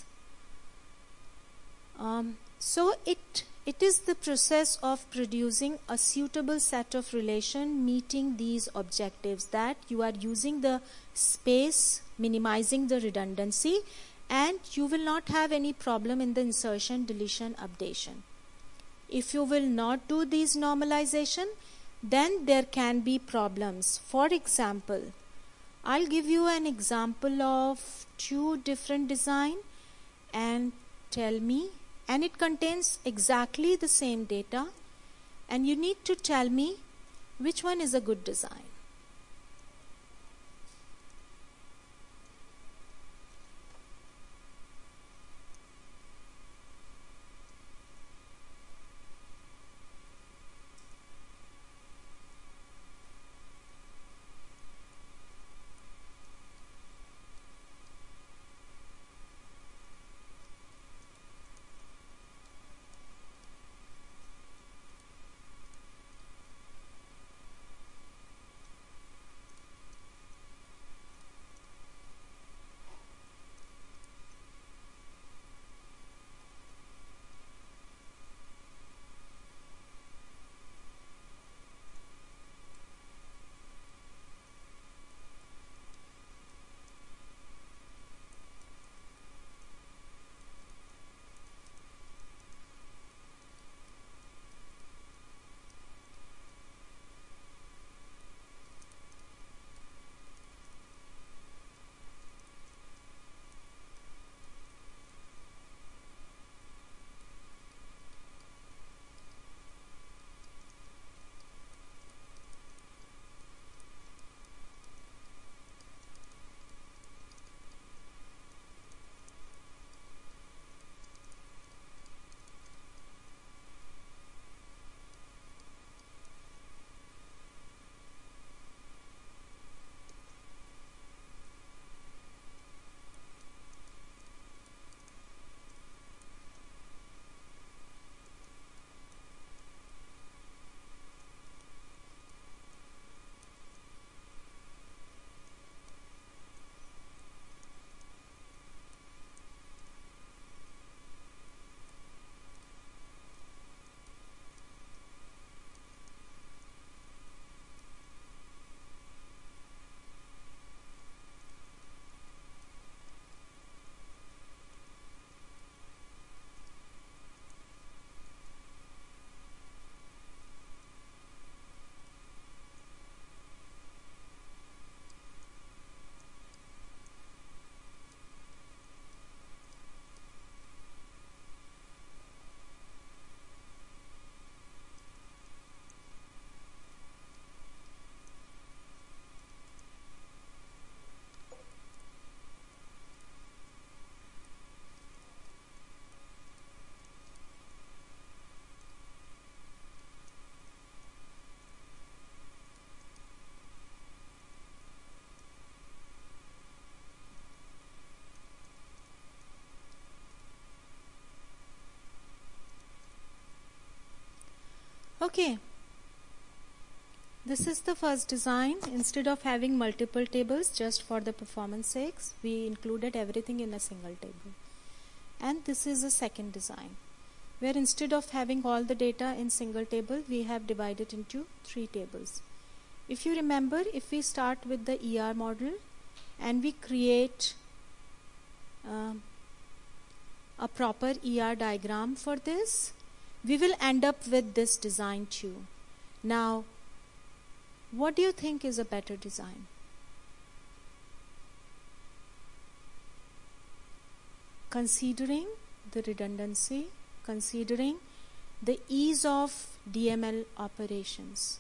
Um, so it it is the process of producing a suitable set of relation meeting these objectives, that you are using the space, minimizing the redundancy, and you will not have any problem in the insertion, deletion, updation. If you will not do these normalization, then there can be problems. For example, I'll give you an example of two different design and tell me, and it contains exactly the same data, and you need to tell me which one is a good design. Okay. This is the first design. Instead of having multiple tables, just for the performance sakes, we included everything in a single table. And this is a second design, where instead of having all the data in single table, we have divided into three tables. If you remember, if we start with the E R model and we create um, a proper E R diagram for this, we will end up with this design too. Now, what do you think is a better design? Considering the redundancy, considering the ease of D M L operations.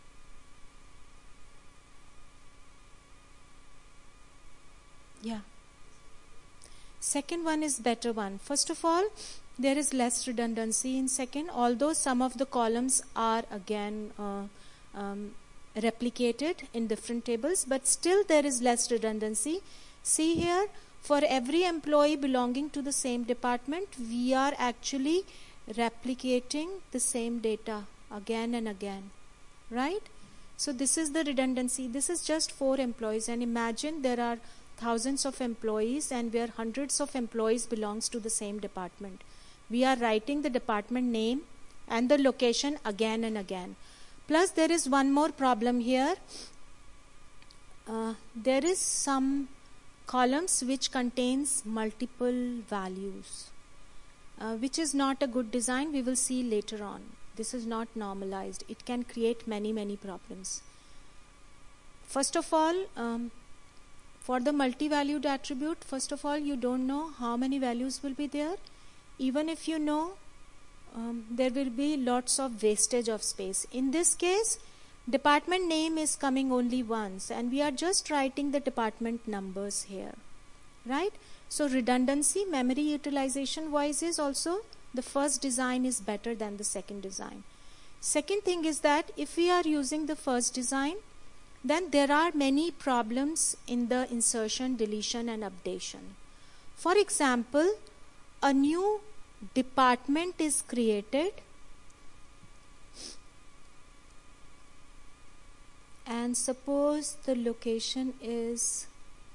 Yeah. Second one is better one. First of all, there is less redundancy in second, although some of the columns are again uh, um, replicated in different tables, but still there is less redundancy. See here, for every employee belonging to the same department, we are actually replicating the same data again and again, right? So this is the redundancy. This is just four employees, and imagine there are thousands of employees and where hundreds of employees belongs to the same department. We are writing the department name and the location again and again. Plus there is one more problem here. Uh, there is some columns which contains multiple values, uh, which is not a good design. We will see later on. This is not normalized. It can create many, many problems. First of all, um, for the multi-valued attribute, first of all, you don't know how many values will be there. Even if you know, um, there will be lots of wastage of space. In this case, department name is coming only once, and we are just writing the department numbers here, right? So redundancy, memory utilization wise is also, the first design is better than the second design. Second thing is that if we are using the first design, then there are many problems in the insertion, deletion and updation. For example, a new department is created and suppose the location is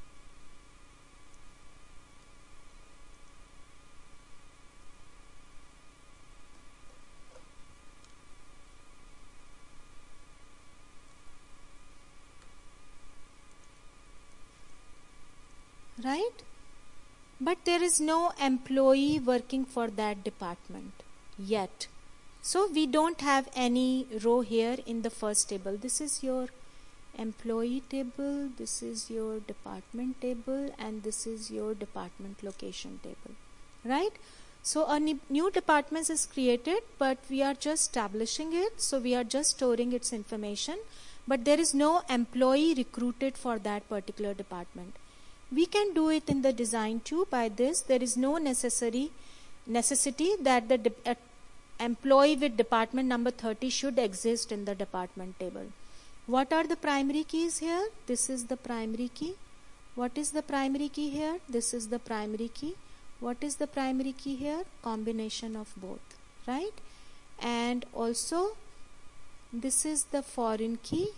right? But there is no employee working for that department yet. So we don't have any row here in the first table. This is your employee table, this is your department table, and this is your department location table, right? So a new department is created, but we are just establishing it. So we are just storing its information, but there is no employee recruited for that particular department. We can do it in the design too. By this, there is no necessary necessity that the uh, employee with department number thirty should exist in the department table. What are the primary keys here? This is the primary key. What is the primary key here? This is the primary key. What is the primary key here? Combination of both, right? And also, this is the foreign key.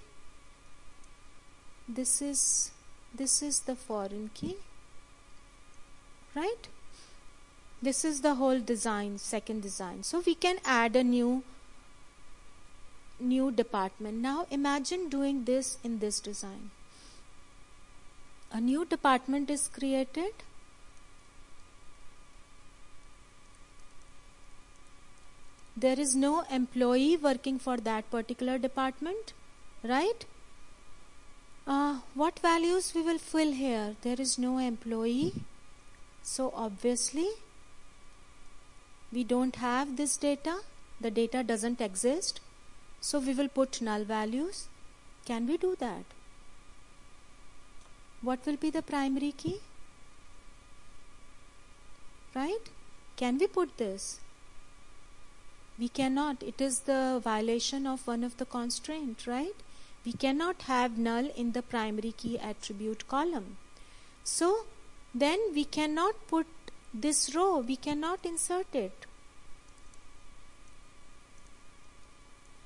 This is This is the foreign key, right? This is the whole design, second design. So we can add a new new department. Now imagine doing this in this design. A new department is created. There is no employee working for that particular department, right? Uh, what values we will fill here? There is no employee, so obviously we don't have this data. The data doesn't exist, so we will put null values. Can we do that? What will be the primary key? Right? Can we put this? We cannot. It is the violation of one of the constraints, right? We cannot have null in the primary key attribute column. So then we cannot put this row, we cannot insert it.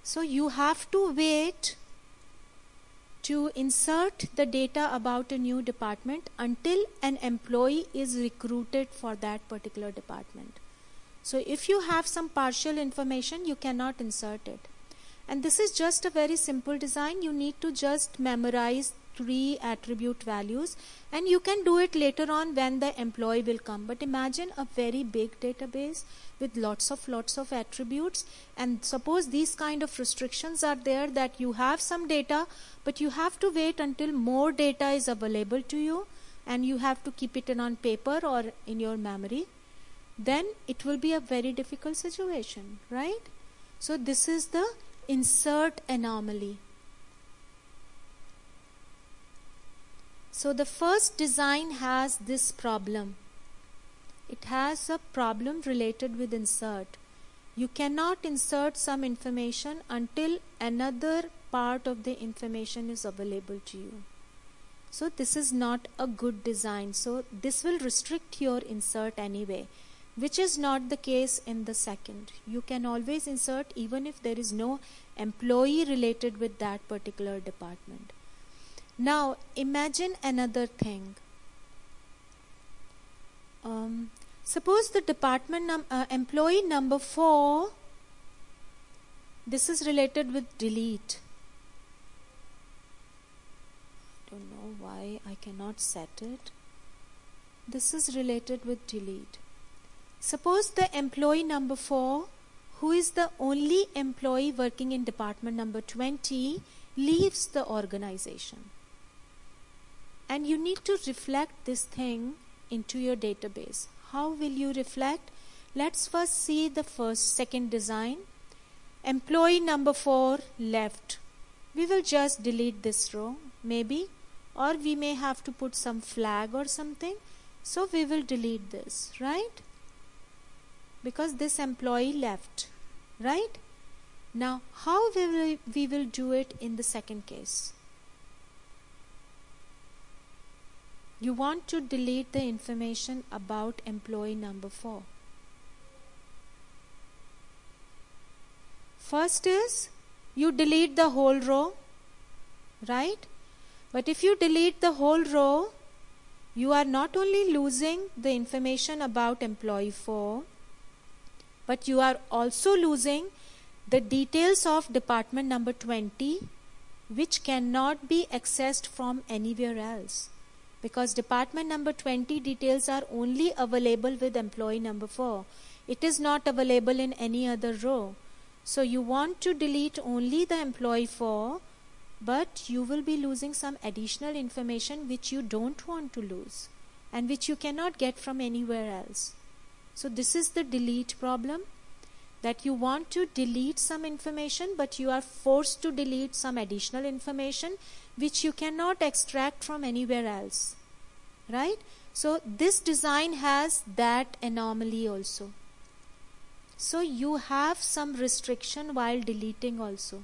So you have to wait to insert the data about a new department until an employee is recruited for that particular department. So if you have some partial information, you cannot insert it. And this is just a very simple design. You need to just memorize three attribute values, and you can do it later on when the employee will come. But imagine a very big database with lots of lots of attributes, and suppose these kind of restrictions are there that you have some data, but you have to wait until more data is available to you, and you have to keep it in on paper or in your memory. Then it will be a very difficult situation, right? So this is the insert anomaly. So the first design has this problem. It has a problem related with insert. You cannot insert some information until another part of the information is available to you. So this is not a good design. So this will restrict your insert anyway, which is not the case in the second. You can always insert even if there is no employee related with that particular department. Now imagine another thing. Um, suppose the department num uh, employee number four, this is related with delete. I don't know why I cannot set it. This is related with delete. Suppose the employee number four, who is the only employee working in department number twenty, leaves the organization. And you need to reflect this thing into your database. How will you reflect? Let's first see the first, second design. Employee number four left. We will just delete this row, maybe, or we may have to put some flag or something. So we will delete this, right? Because this employee left, right? Now, how we will, we will do it in the second case? You want to delete the information about employee number four. First is you delete the whole row, right? But if you delete the whole row, you are not only losing the information about employee four, but you are also losing the details of department number twenty, which cannot be accessed from anywhere else. Because department number twenty details are only available with employee number four. It is not available in any other row. So you want to delete only the employee four, but you will be losing some additional information which you don't want to lose and which you cannot get from anywhere else. So this is the delete problem, that you want to delete some information, but you are forced to delete some additional information which you cannot extract from anywhere else, right? So this design has that anomaly also. So you have some restriction while deleting also.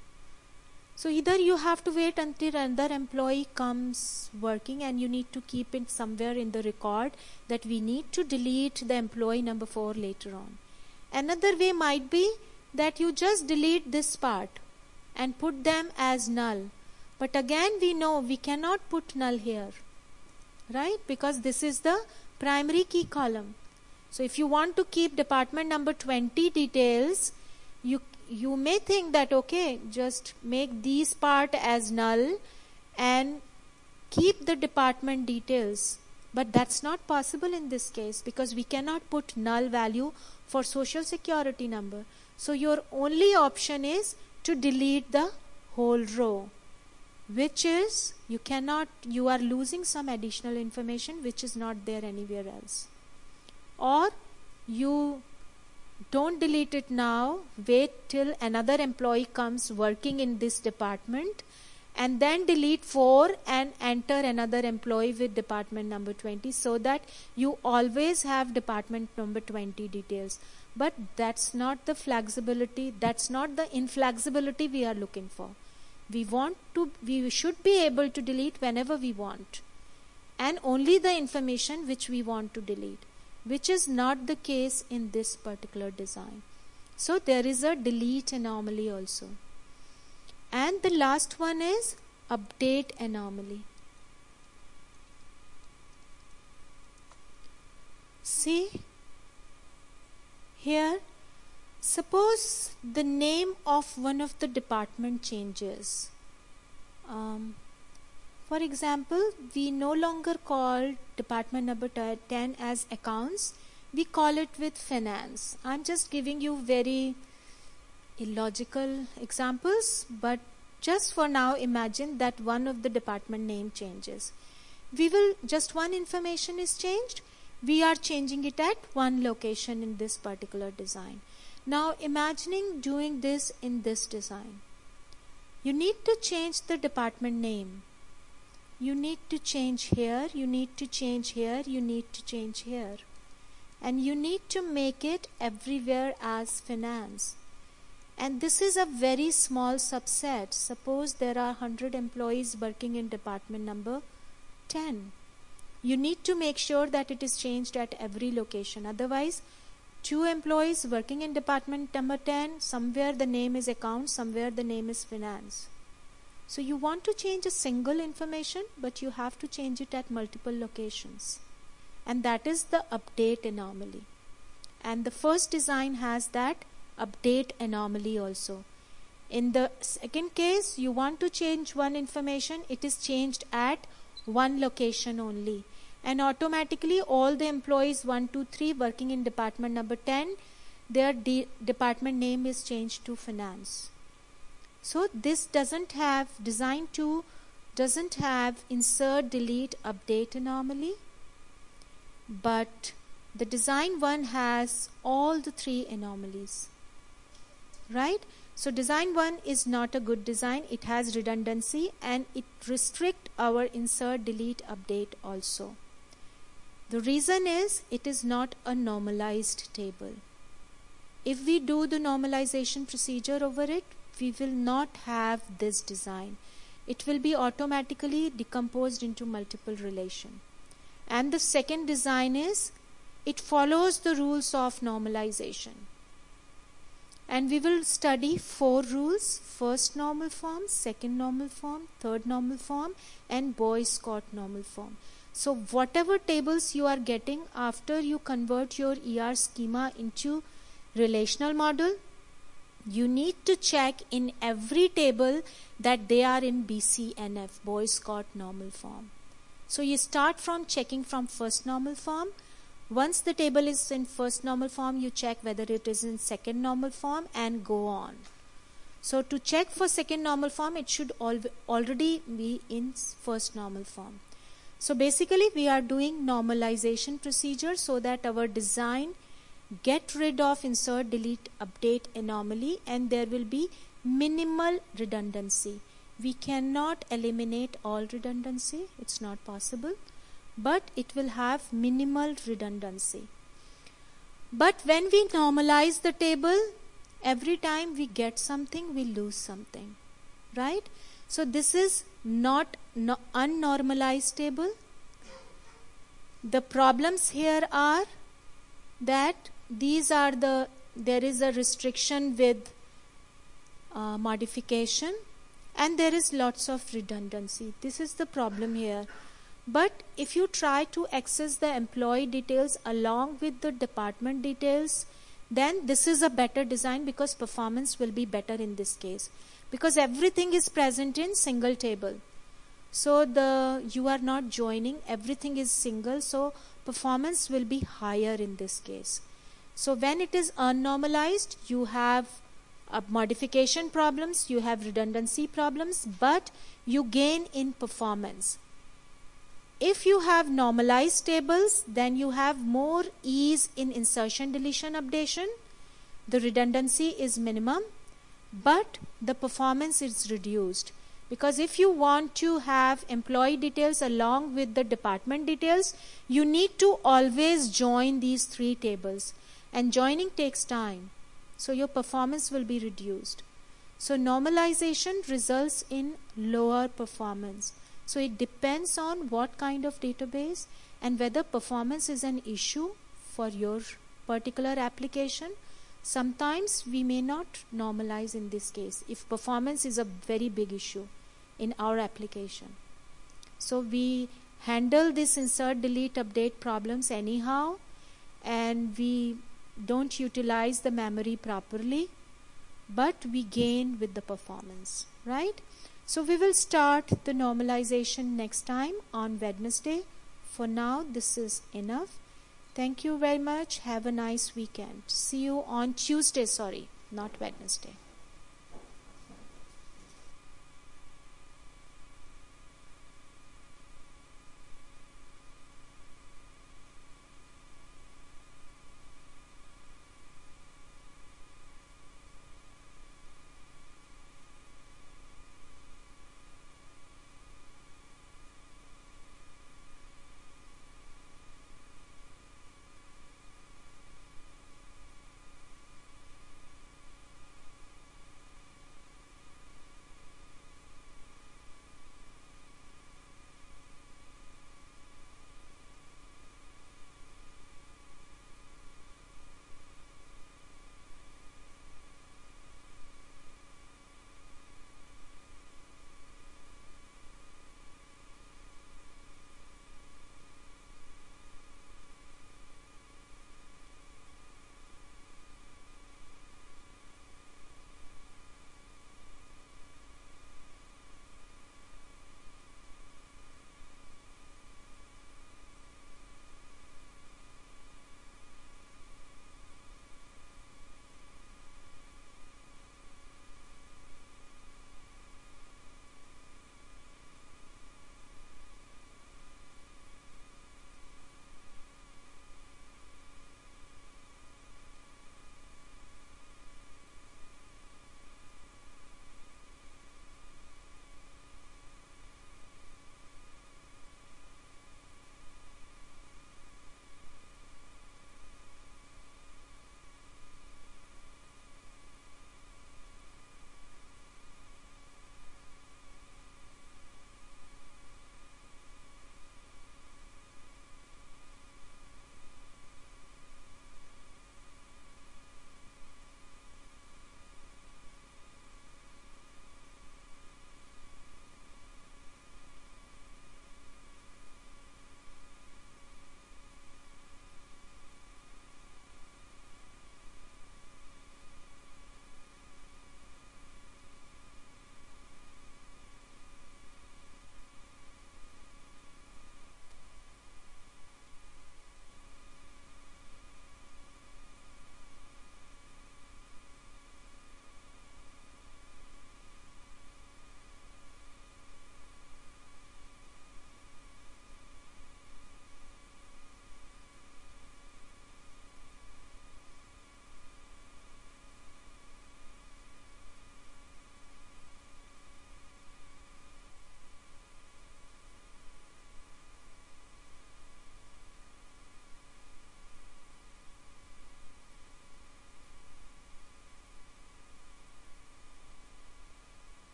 So either you have to wait until another employee comes working and you need to keep it somewhere in the record that we need to delete the employee number four later on. Another way might be that you just delete this part and put them as null. But again we know we cannot put null here, right? Because this is the primary key column. So if you want to keep department number twenty details, you you may think that okay, just make these part as null and keep the department details. But that's not possible in this case because we cannot put null value for social security number. So your only option is to delete the whole row, which is you cannot, you are losing some additional information which is not there anywhere else. Or you don't delete it now, wait till another employee comes working in this department and then delete four and enter another employee with department number twenty, so that you always have department number twenty details. But that's not the flexibility, that's not the inflexibility we are looking for. We want to, we should be able to delete whenever we want, and only the information which we want to delete, which is not the case in this particular design. So there is a delete anomaly also. And the last one is update anomaly. See here, suppose the name of one of the department changes. Um, for example, we no longer call department number ten as accounts, we call it with finance. I'm just giving you very illogical examples, but just for now imagine that one of the department name changes. We will, just one information is changed, we are changing it at one location in this particular design. Now imagining doing this in this design. You need to change the department name. You need to change here, you need to change here, you need to change here. And you need to make it everywhere as finance. And this is a very small subset. Suppose there are one hundred employees working in department number ten. You need to make sure that it is changed at every location. Otherwise, two employees working in department number ten, somewhere the name is account, somewhere the name is finance. So you want to change a single information, but you have to change it at multiple locations. And that is the update anomaly. And the first design has that update anomaly also. In the second case, you want to change one information, it is changed at one location only. And automatically all the employees one, two, three working in department number ten, their de department name is changed to finance. So this doesn't have, design two doesn't have insert, delete, update anomaly, but the design one has all the three anomalies, right? So design one is not a good design. It has redundancy and it restricts our insert, delete, update also. The reason is it is not a normalized table. If we do the normalization procedure over it, we will not have this design. It will be automatically decomposed into multiple relations. And the second design is it follows the rules of normalization. And we will study four rules: first normal form, second normal form, third normal form, and Boyce-Codd normal form. So whatever tables you are getting after you convert your E R schema into relational model, you need to check in every table that they are in B C N F, Boyce-Codd normal form. So you start from checking from first normal form. Once the table is in first normal form, you check whether it is in second normal form and go on. So to check for second normal form, it should al already be in first normal form. So basically we are doing normalization procedure so that our design get rid of insert, delete, update anomaly, and there will be minimal redundancy. We cannot eliminate all redundancy, it's not possible, but it will have minimal redundancy. But when we normalize the table, every time we get something, we lose something, right? So this is not no unnormalized table. The problems here are that these are the, there is a restriction with uh, modification, and there is lots of redundancy. This is the problem here. But if you try to access the employee details along with the department details, then this is a better design because performance will be better in this case, because everything is present in single table. So the you are not joining, everything is single, so performance will be higher in this case. So when it is unnormalized, you have uh, modification problems, you have redundancy problems, but you gain in performance. If you have normalized tables, then you have more ease in insertion, deletion, updation. The redundancy is minimum, but the performance is reduced. Because if you want to have employee details along with the department details, you need to always join these three tables. And joining takes time. So your performance will be reduced. So normalization results in lower performance. So it depends on what kind of database and whether performance is an issue for your particular application. Sometimes we may not normalize in this case if performance is a very big issue in our application. So we handle this insert, delete, update problems anyhow, and we don't utilize the memory properly, but we gain with the performance, right? So we will start the normalization next time on Wednesday. For now, this is enough. Thank you very much. Have a nice weekend. See you on Tuesday, sorry, not Wednesday.